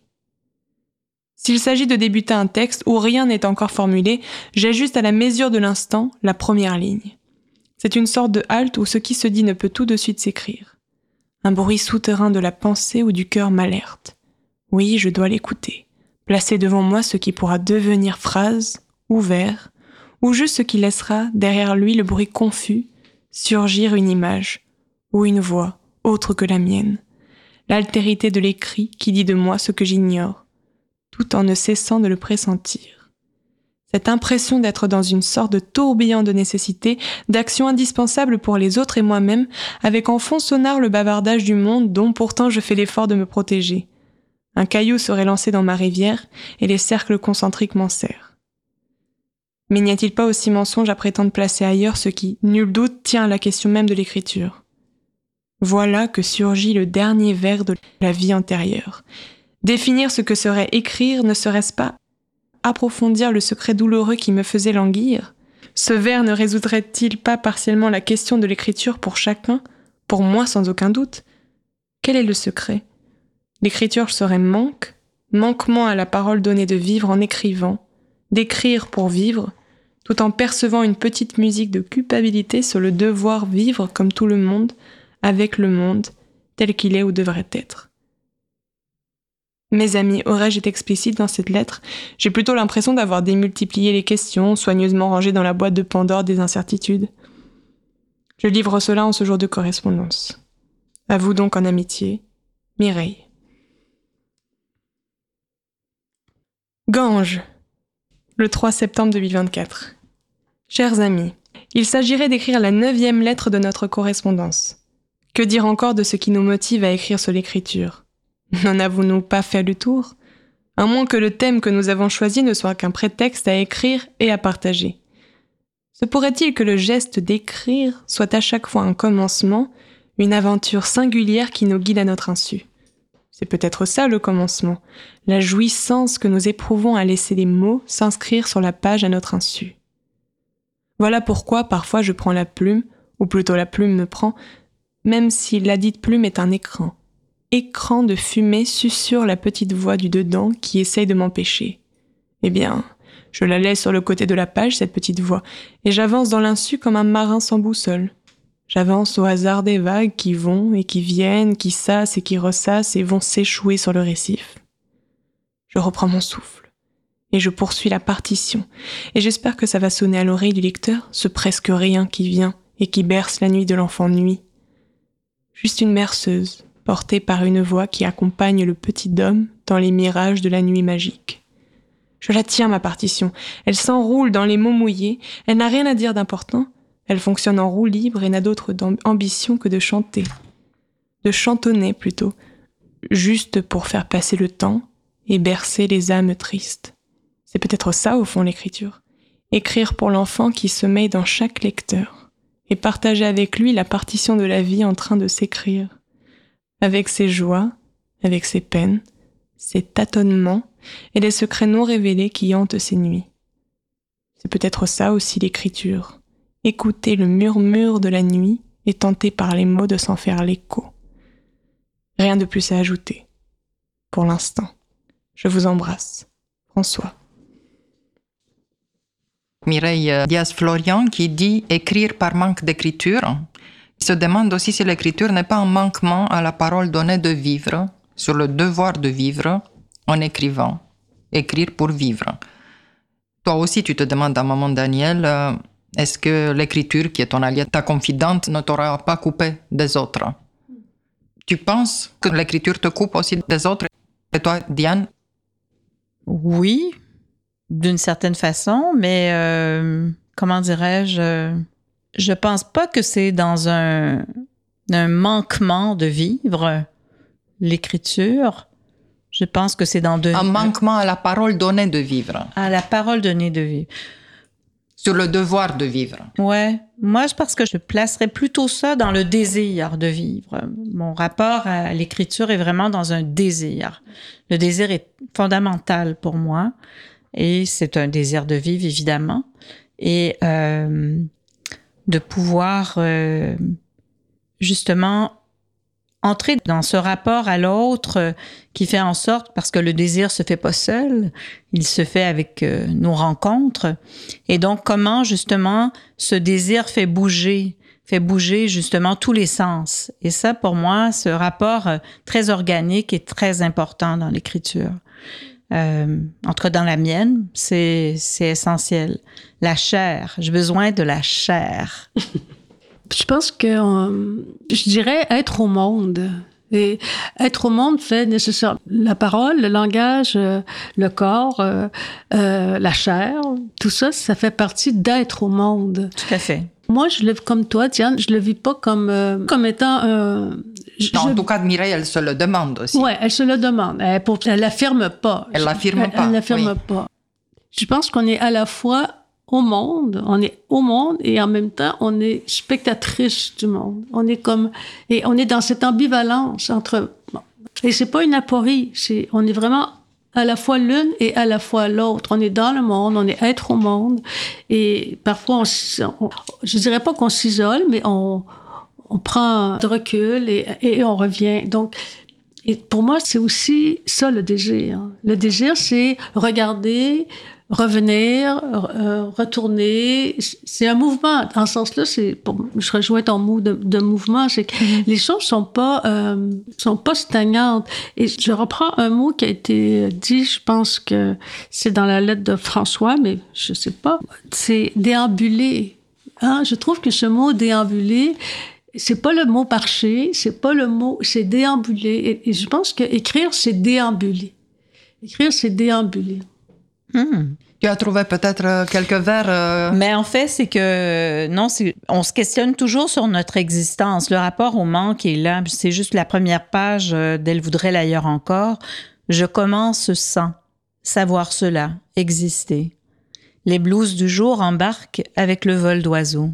S'il s'agit de débuter un texte où rien n'est encore formulé, j'ajuste à la mesure de l'instant la première ligne. C'est une sorte de halte où ce qui se dit ne peut tout de suite s'écrire. Un bruit souterrain de la pensée ou du cœur m'alerte. Oui, je dois l'écouter. Placer devant moi ce qui pourra devenir phrase, ou vers, ou juste ce qui laissera derrière lui le bruit confus, surgir une image, ou une voix autre que la mienne. L'altérité de l'écrit qui dit de moi ce que j'ignore, tout en ne cessant de le pressentir. Cette impression d'être dans une sorte de tourbillon de nécessité, d'action indispensable pour les autres et moi-même, avec en fond sonore le bavardage du monde dont pourtant je fais l'effort de me protéger. Un caillou serait lancé dans ma rivière et les cercles concentriques m'en serrent. Mais n'y a-t-il pas aussi mensonge à prétendre placer ailleurs ce qui, nul doute, tient à la question même de l'écriture? Voilà que surgit le dernier vers de la vie antérieure. Définir ce que serait écrire ne serait-ce pas approfondir le secret douloureux qui me faisait languir? Ce vers ne résoudrait-il pas partiellement la question de l'écriture pour chacun, pour moi sans aucun doute? Quel est le secret? L'écriture serait manque, manquement à la parole donnée de vivre en écrivant, d'écrire pour vivre, tout en percevant une petite musique de culpabilité sur le devoir vivre comme tout le monde, avec le monde, tel qu'il est ou devrait être. Mes amis, aurais-je été explicite dans cette lettre? J'ai plutôt l'impression d'avoir démultiplié les questions, soigneusement rangées dans la boîte de Pandore des incertitudes. Je livre cela en ce jour de correspondance. À vous donc en amitié, Mireille. Ganges, le trois septembre deux mille vingt-quatre. Chers amis, il s'agirait d'écrire la neuvième lettre de notre correspondance. Que dire encore de ce qui nous motive à écrire sur l'écriture? N'en avons-nous pas fait le tour? À moins que le thème que nous avons choisi ne soit qu'un prétexte à écrire et à partager. Se pourrait-il que le geste d'écrire soit à chaque fois un commencement, une aventure singulière qui nous guide à notre insu? C'est peut-être ça le commencement, la jouissance que nous éprouvons à laisser les mots s'inscrire sur la page à notre insu. Voilà pourquoi parfois je prends la plume, ou plutôt la plume me prend, même si la dite plume est un écran. Écran de fumée susurre la petite voix du dedans qui essaye de m'empêcher. Eh bien, je la laisse sur le côté de la page, cette petite voix, et j'avance dans l'insu comme un marin sans boussole. J'avance au hasard des vagues qui vont et qui viennent, qui sassent et qui ressassent et vont s'échouer sur le récif. Je reprends mon souffle, et je poursuis la partition, et j'espère que ça va sonner à l'oreille du lecteur, ce presque rien qui vient et qui berce la nuit de l'enfant nuit. Juste une berceuse, portée par une voix qui accompagne le petit Dom dans les mirages de la nuit magique. Je la tiens, ma partition. Elle s'enroule dans les mots mouillés. Elle n'a rien à dire d'important. Elle fonctionne en roue libre et n'a d'autre ambition que de chanter. De chantonner, plutôt. Juste pour faire passer le temps et bercer les âmes tristes. C'est peut-être ça, au fond, l'écriture. Écrire pour l'enfant qui se met dans chaque lecteur. Et partager avec lui la partition de la vie en train de s'écrire. Avec ses joies, avec ses peines, ses tâtonnements et les secrets non révélés qui hantent ses nuits. C'est peut-être ça aussi l'écriture, écouter le murmure de la nuit et tenter par les mots de s'en faire l'écho. Rien de plus à ajouter. Pour l'instant, je vous embrasse. François. Mireille Diaz-Florian qui dit « écrire par manque d'écriture », se demande aussi si l'écriture n'est pas un manquement à la parole donnée de vivre, sur le devoir de vivre en écrivant, écrire pour vivre. Toi aussi, tu te demandes à un moment, Daniel, euh, est-ce que l'écriture, qui est ton allié, ta confidente, ne t'aura pas coupé des autres? Tu penses que l'écriture te coupe aussi des autres? Et toi, Diane? Oui, d'une certaine façon, mais euh, comment dirais-je... Je pense pas que c'est dans un, un manquement de vivre l'écriture. Je pense que c'est dans de... Un manquement à la parole donnée de vivre. À la parole donnée de vivre. Sur le devoir de vivre. Ouais. Moi, je pense que je placerais plutôt ça dans le désir de vivre. Mon rapport à l'écriture est vraiment dans un désir. Le désir est fondamental pour moi. Et c'est un désir de vivre, évidemment. Et... Euh, de pouvoir euh, justement entrer dans ce rapport à l'autre euh, qui fait en sorte, parce que le désir se fait pas seul, il se fait avec euh, nos rencontres. Et donc, comment justement ce désir fait bouger, fait bouger justement tous les sens. Et ça, pour moi, ce rapport euh, très organique est très important dans l'écriture. Euh, en tout cas, dans la mienne, c'est, c'est essentiel. La chair. J'ai besoin de la chair. Je pense que, euh, je dirais être au monde. Et être au monde fait nécessaire la parole, le langage, euh, le corps, euh, euh, la chair. Tout ça, ça fait partie d'être au monde. Tout à fait. Moi, je le, comme toi, Diane, je le vis pas comme, euh, comme étant... Euh, je, non, en je... tout cas, Mireille, elle se le demande aussi. Oui, elle se le demande. Elle ne l'affirme pas. Elle l'affirme pas. Elle ne l'affirme oui. pas. Je pense qu'on est à la fois au monde, on est au monde et en même temps, on est spectatrice du monde. On est comme... Et on est dans cette ambivalence entre... Bon, et c'est pas une aporie, c'est, on est vraiment à la fois l'une et à la fois l'autre. On est dans le monde, on est être au monde. Et parfois, on, on, je dirais pas qu'on s'isole, mais on... on prend de recul et, et on revient. Donc, et pour moi, c'est aussi ça le désir. Le désir, c'est regarder, revenir, euh, retourner. C'est un mouvement. Dans ce sens-là, c'est, pour, je rejoins ton mot de, de mouvement, c'est que mm-hmm. les choses sont pas, euh, sont pas stagnantes. Et je reprends un mot qui a été dit, je pense que c'est dans la lettre de François, mais je sais pas. C'est déambuler. Hein? Je trouve que ce mot déambuler, c'est pas le mot marcher, c'est pas le mot, c'est déambuler. Et, et je pense que écrire, c'est déambuler. Écrire, c'est déambuler. Hmm. Tu as trouvé peut-être quelques vers... Euh... Mais en fait, c'est que, non, c'est, on se questionne toujours sur notre existence. Le rapport au manque est là. C'est juste la première page d'Elle voudrait l'ailleurs encore. Je commence sans savoir cela, exister. Les blouses du jour embarquent avec le vol d'oiseaux.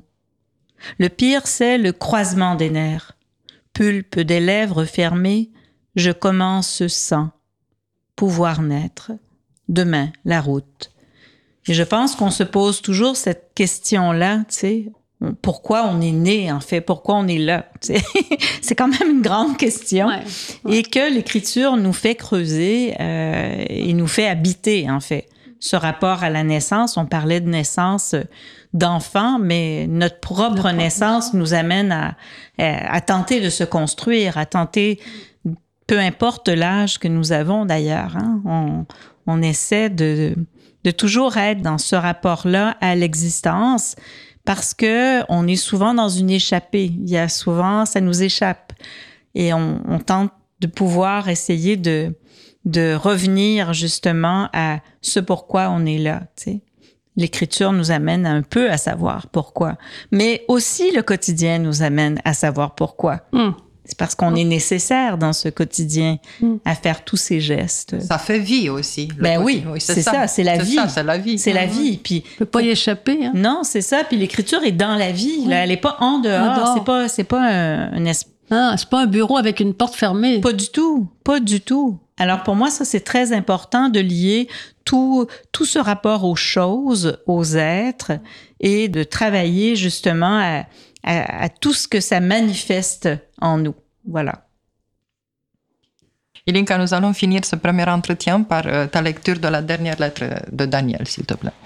Le pire, c'est le croisement des nerfs. Pulpe des lèvres fermées, je commence sans pouvoir naître. Demain, la route. Et je pense qu'on se pose toujours cette question-là, tu sais, pourquoi on est né, en fait, pourquoi on est là, tu sais. C'est quand même une grande question. Ouais, ouais. Et que l'écriture nous fait creuser euh, et nous fait habiter, en fait. Ce rapport à la naissance, on parlait de naissance d'enfants, mais notre propre naissance nous amène à, à tenter de se construire, à tenter, peu importe l'âge que nous avons d'ailleurs, hein, on, on essaie de, de toujours être dans ce rapport-là à l'existence, parce que on est souvent dans une échappée. Il y a souvent, ça nous échappe. Et on, on tente de pouvoir essayer de, de revenir justement à ce pourquoi on est là, tu sais. L'écriture nous amène un peu à savoir pourquoi. Mais aussi, le quotidien nous amène à savoir pourquoi. Mm. C'est parce qu'on mm. est nécessaire dans ce quotidien mm. à faire tous ces gestes. Ça fait vie aussi. Ben oui, oui, c'est, c'est ça, ça, c'est la c'est vie. Ça, c'est la vie. C'est mm. la vie. Puis, on ne peut pas y échapper. Hein? Non, c'est ça. Puis l'écriture est dans la vie. Mm. Là. Elle n'est pas en dehors. En dehors. C'est pas, c'est pas un, un esprit. Ah, c'est pas un bureau avec une porte fermée. Pas du tout. Pas du tout. Alors, pour moi, ça, c'est très important de lier tout, tout ce rapport aux choses, aux êtres, et de travailler justement à, à, à tout ce que ça manifeste en nous. Voilà. Ilinka, nous allons finir ce premier entretien par euh, ta lecture de la dernière lettre de Daniel, s'il te plaît.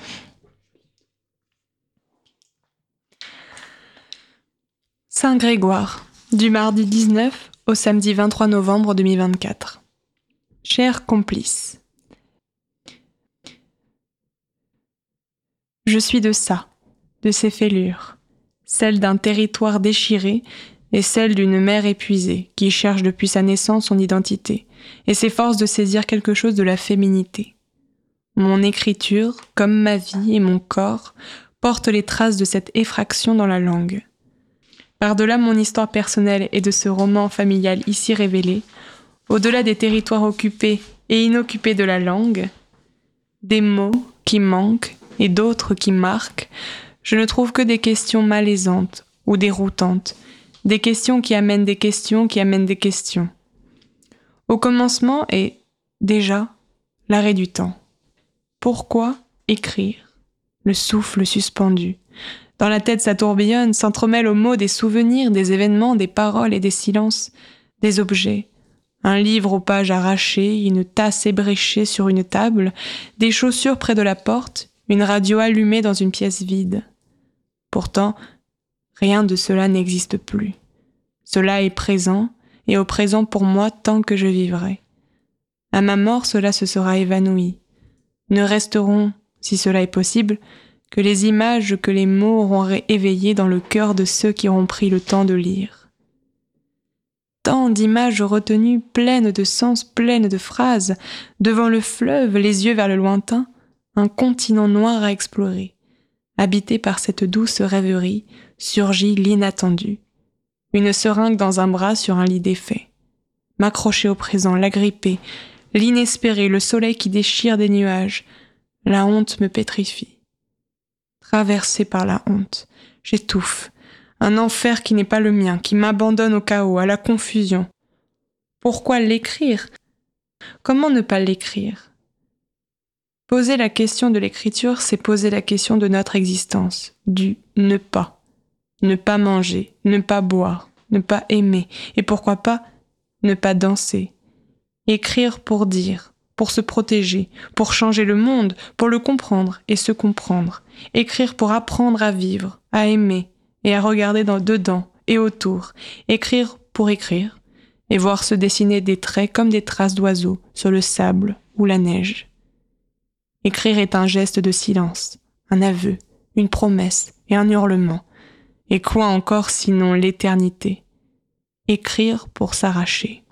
Saint Grégoire, du mardi dix-neuf au samedi vingt-trois novembre deux mille vingt-quatre. Chers complices, je suis de ça, de ces fêlures, celle d'un territoire déchiré et celle d'une mère épuisée qui cherche depuis sa naissance son identité et s'efforce de saisir quelque chose de la féminité. Mon écriture, comme ma vie et mon corps, porte les traces de cette effraction dans la langue. Par-delà mon histoire personnelle et de ce roman familial ici révélé, au-delà des territoires occupés et inoccupés de la langue, des mots qui manquent et d'autres qui marquent, je ne trouve que des questions malaisantes ou déroutantes, des questions qui amènent des questions qui amènent des questions. Au commencement est, déjà, l'arrêt du temps. Pourquoi écrire ? Le souffle suspendu. Dans la tête, ça tourbillonne, s'entremêle aux mots des souvenirs, des événements, des paroles et des silences, des objets. Un livre aux pages arrachées, une tasse ébréchée sur une table, des chaussures près de la porte, une radio allumée dans une pièce vide. Pourtant, rien de cela n'existe plus. Cela est présent, et au présent pour moi tant que je vivrai. À ma mort, cela se sera évanoui. Ne resteront, si cela est possible, que les images que les mots auront éveillées dans le cœur de ceux qui auront pris le temps de lire. Tant d'images retenues, pleines de sens, pleines de phrases, devant le fleuve, les yeux vers le lointain, un continent noir à explorer. Habité par cette douce rêverie, surgit l'inattendu. Une seringue dans un bras sur un lit défait. M'accrocher au présent, l'agripper, l'inespéré, le soleil qui déchire des nuages. La honte me pétrifie. Traversé par la honte, j'étouffe. Un enfer qui n'est pas le mien, qui m'abandonne au chaos, à la confusion. Pourquoi l'écrire ? Comment ne pas l'écrire ? Poser la question de l'écriture, c'est poser la question de notre existence, du ne pas. Ne pas manger, ne pas boire, ne pas aimer, et pourquoi pas ne pas danser. Écrire pour dire, pour se protéger, pour changer le monde, pour le comprendre et se comprendre. Écrire pour apprendre à vivre, à aimer, et à regarder dans, dedans et autour, écrire pour écrire, et voir se dessiner des traits comme des traces d'oiseaux sur le sable ou la neige. Écrire est un geste de silence, un aveu, une promesse et un hurlement, et quoi encore sinon l'éternité. Écrire pour s'arracher.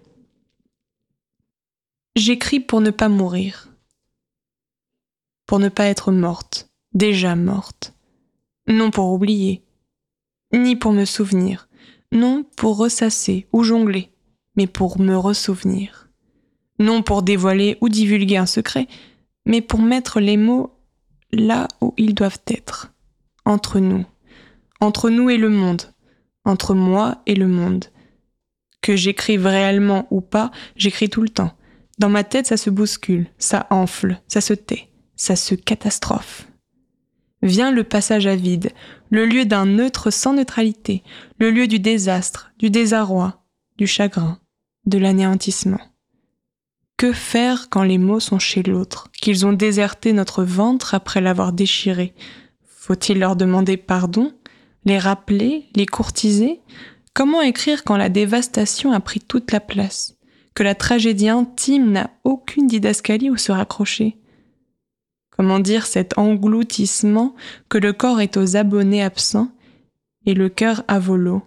J'écris pour ne pas mourir, pour ne pas être morte, déjà morte, non pour oublier, ni pour me souvenir, non pour ressasser ou jongler, mais pour me ressouvenir. Non pour dévoiler ou divulguer un secret, mais pour mettre les mots là où ils doivent être, entre nous, entre nous et le monde, entre moi et le monde. Que j'écrive réellement ou pas, j'écris tout le temps. Dans ma tête, ça se bouscule, ça enfle, ça se tait, ça se catastrophe. Vient le passage à vide, le lieu d'un neutre sans neutralité, le lieu du désastre, du désarroi, du chagrin, de l'anéantissement. Que faire quand les mots sont chez l'autre, qu'ils ont déserté notre ventre après l'avoir déchiré ? Faut-il leur demander pardon, les rappeler, les courtiser ? Comment écrire quand la dévastation a pris toute la place, que la tragédie intime n'a aucune didascalie où se raccrocher ? Comment dire cet engloutissement que le corps est aux abonnés absents et le cœur à volo.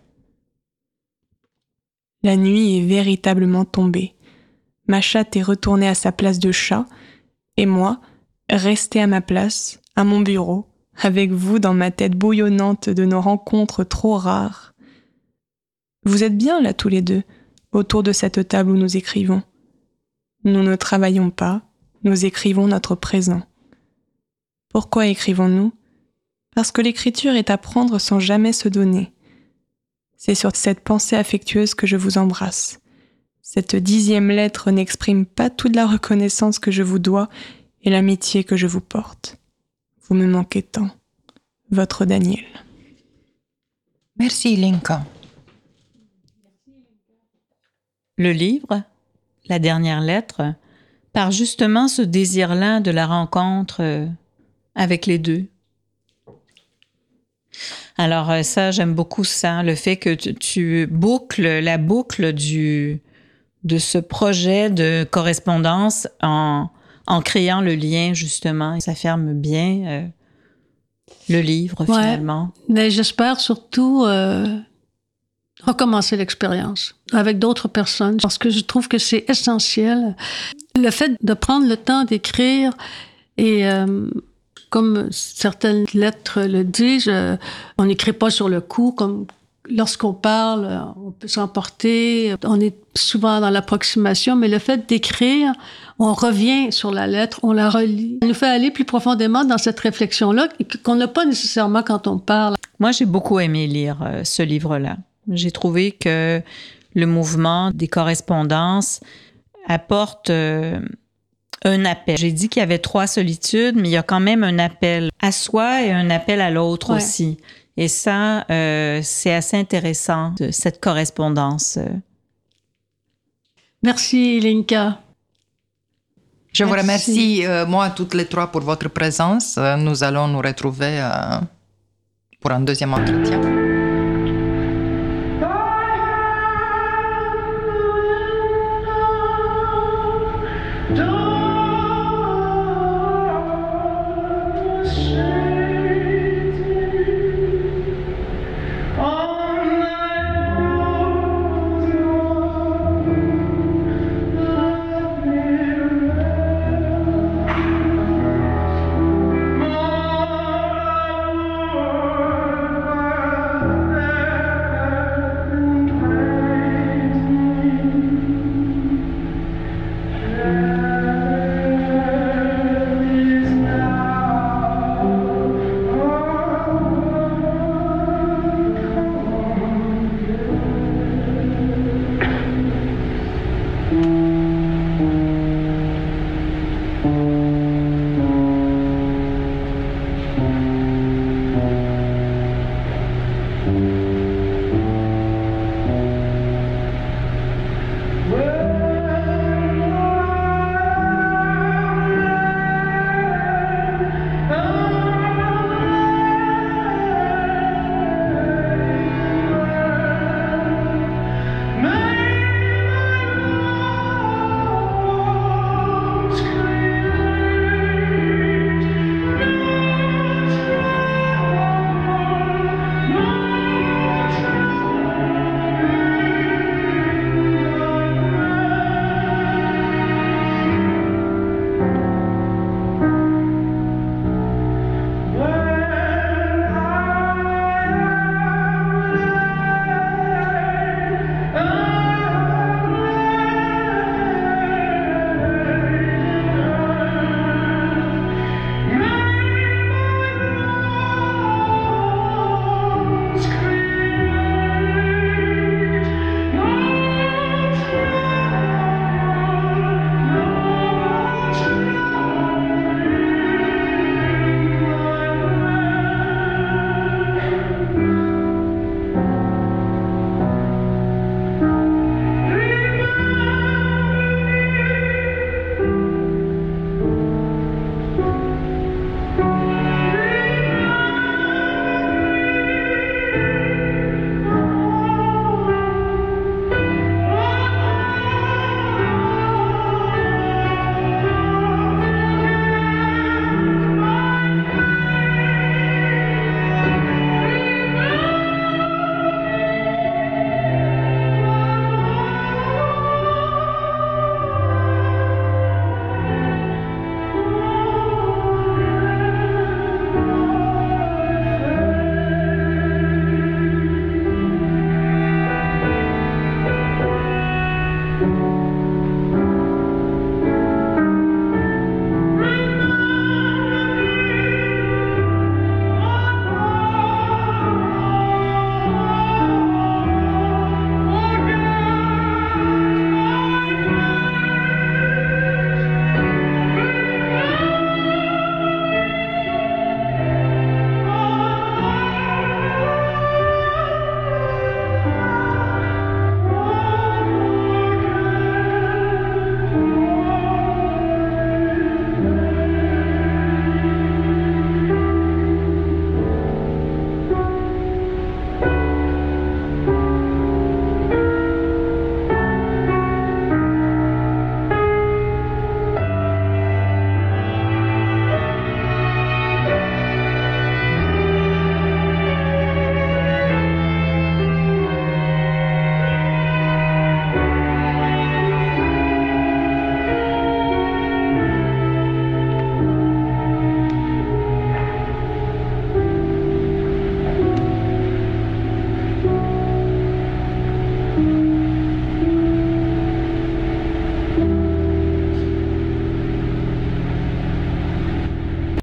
La nuit est véritablement tombée. Ma chatte est retournée à sa place de chat, et moi, restée à ma place, à mon bureau, avec vous dans ma tête bouillonnante de nos rencontres trop rares. Vous êtes bien là tous les deux, autour de cette table où nous écrivons. Nous ne travaillons pas, nous écrivons notre présent. Pourquoi écrivons-nous ? Parce que l'écriture est à prendre sans jamais se donner. C'est sur cette pensée affectueuse que je vous embrasse. Cette dixième lettre n'exprime pas toute la reconnaissance que je vous dois et l'amitié que je vous porte. Vous me manquez tant. Votre Daniel. Merci, Linka. Le livre, la dernière lettre, part justement ce désir-là de la rencontre avec les deux. Alors ça, j'aime beaucoup ça, le fait que tu, tu boucles la boucle du, de ce projet de correspondance en, en créant le lien, justement. Ça ferme bien euh, le livre, ouais, finalement. Mais j'espère surtout euh, recommencer l'expérience avec d'autres personnes, parce que je trouve que c'est essentiel. Le fait de prendre le temps d'écrire et... Euh, comme certaines lettres le disent, euh, on n'écrit pas sur le coup, comme lorsqu'on parle, on peut s'emporter, on est souvent dans l'approximation, mais le fait d'écrire, on revient sur la lettre, on la relit. Ça nous fait aller plus profondément dans cette réflexion-là qu'on n'a pas nécessairement quand on parle. Moi, j'ai beaucoup aimé lire euh, ce livre-là. J'ai trouvé que le mouvement des correspondances apporte... Euh, un appel. J'ai dit qu'il y avait trois solitudes, mais il y a quand même un appel à soi et un appel à l'autre ouais. aussi. Et ça, euh, c'est assez intéressant, cette correspondance. Merci, Linka. Je Merci. vous remercie, euh, moi, toutes les trois, pour votre présence. Nous allons nous retrouver euh, pour un deuxième entretien.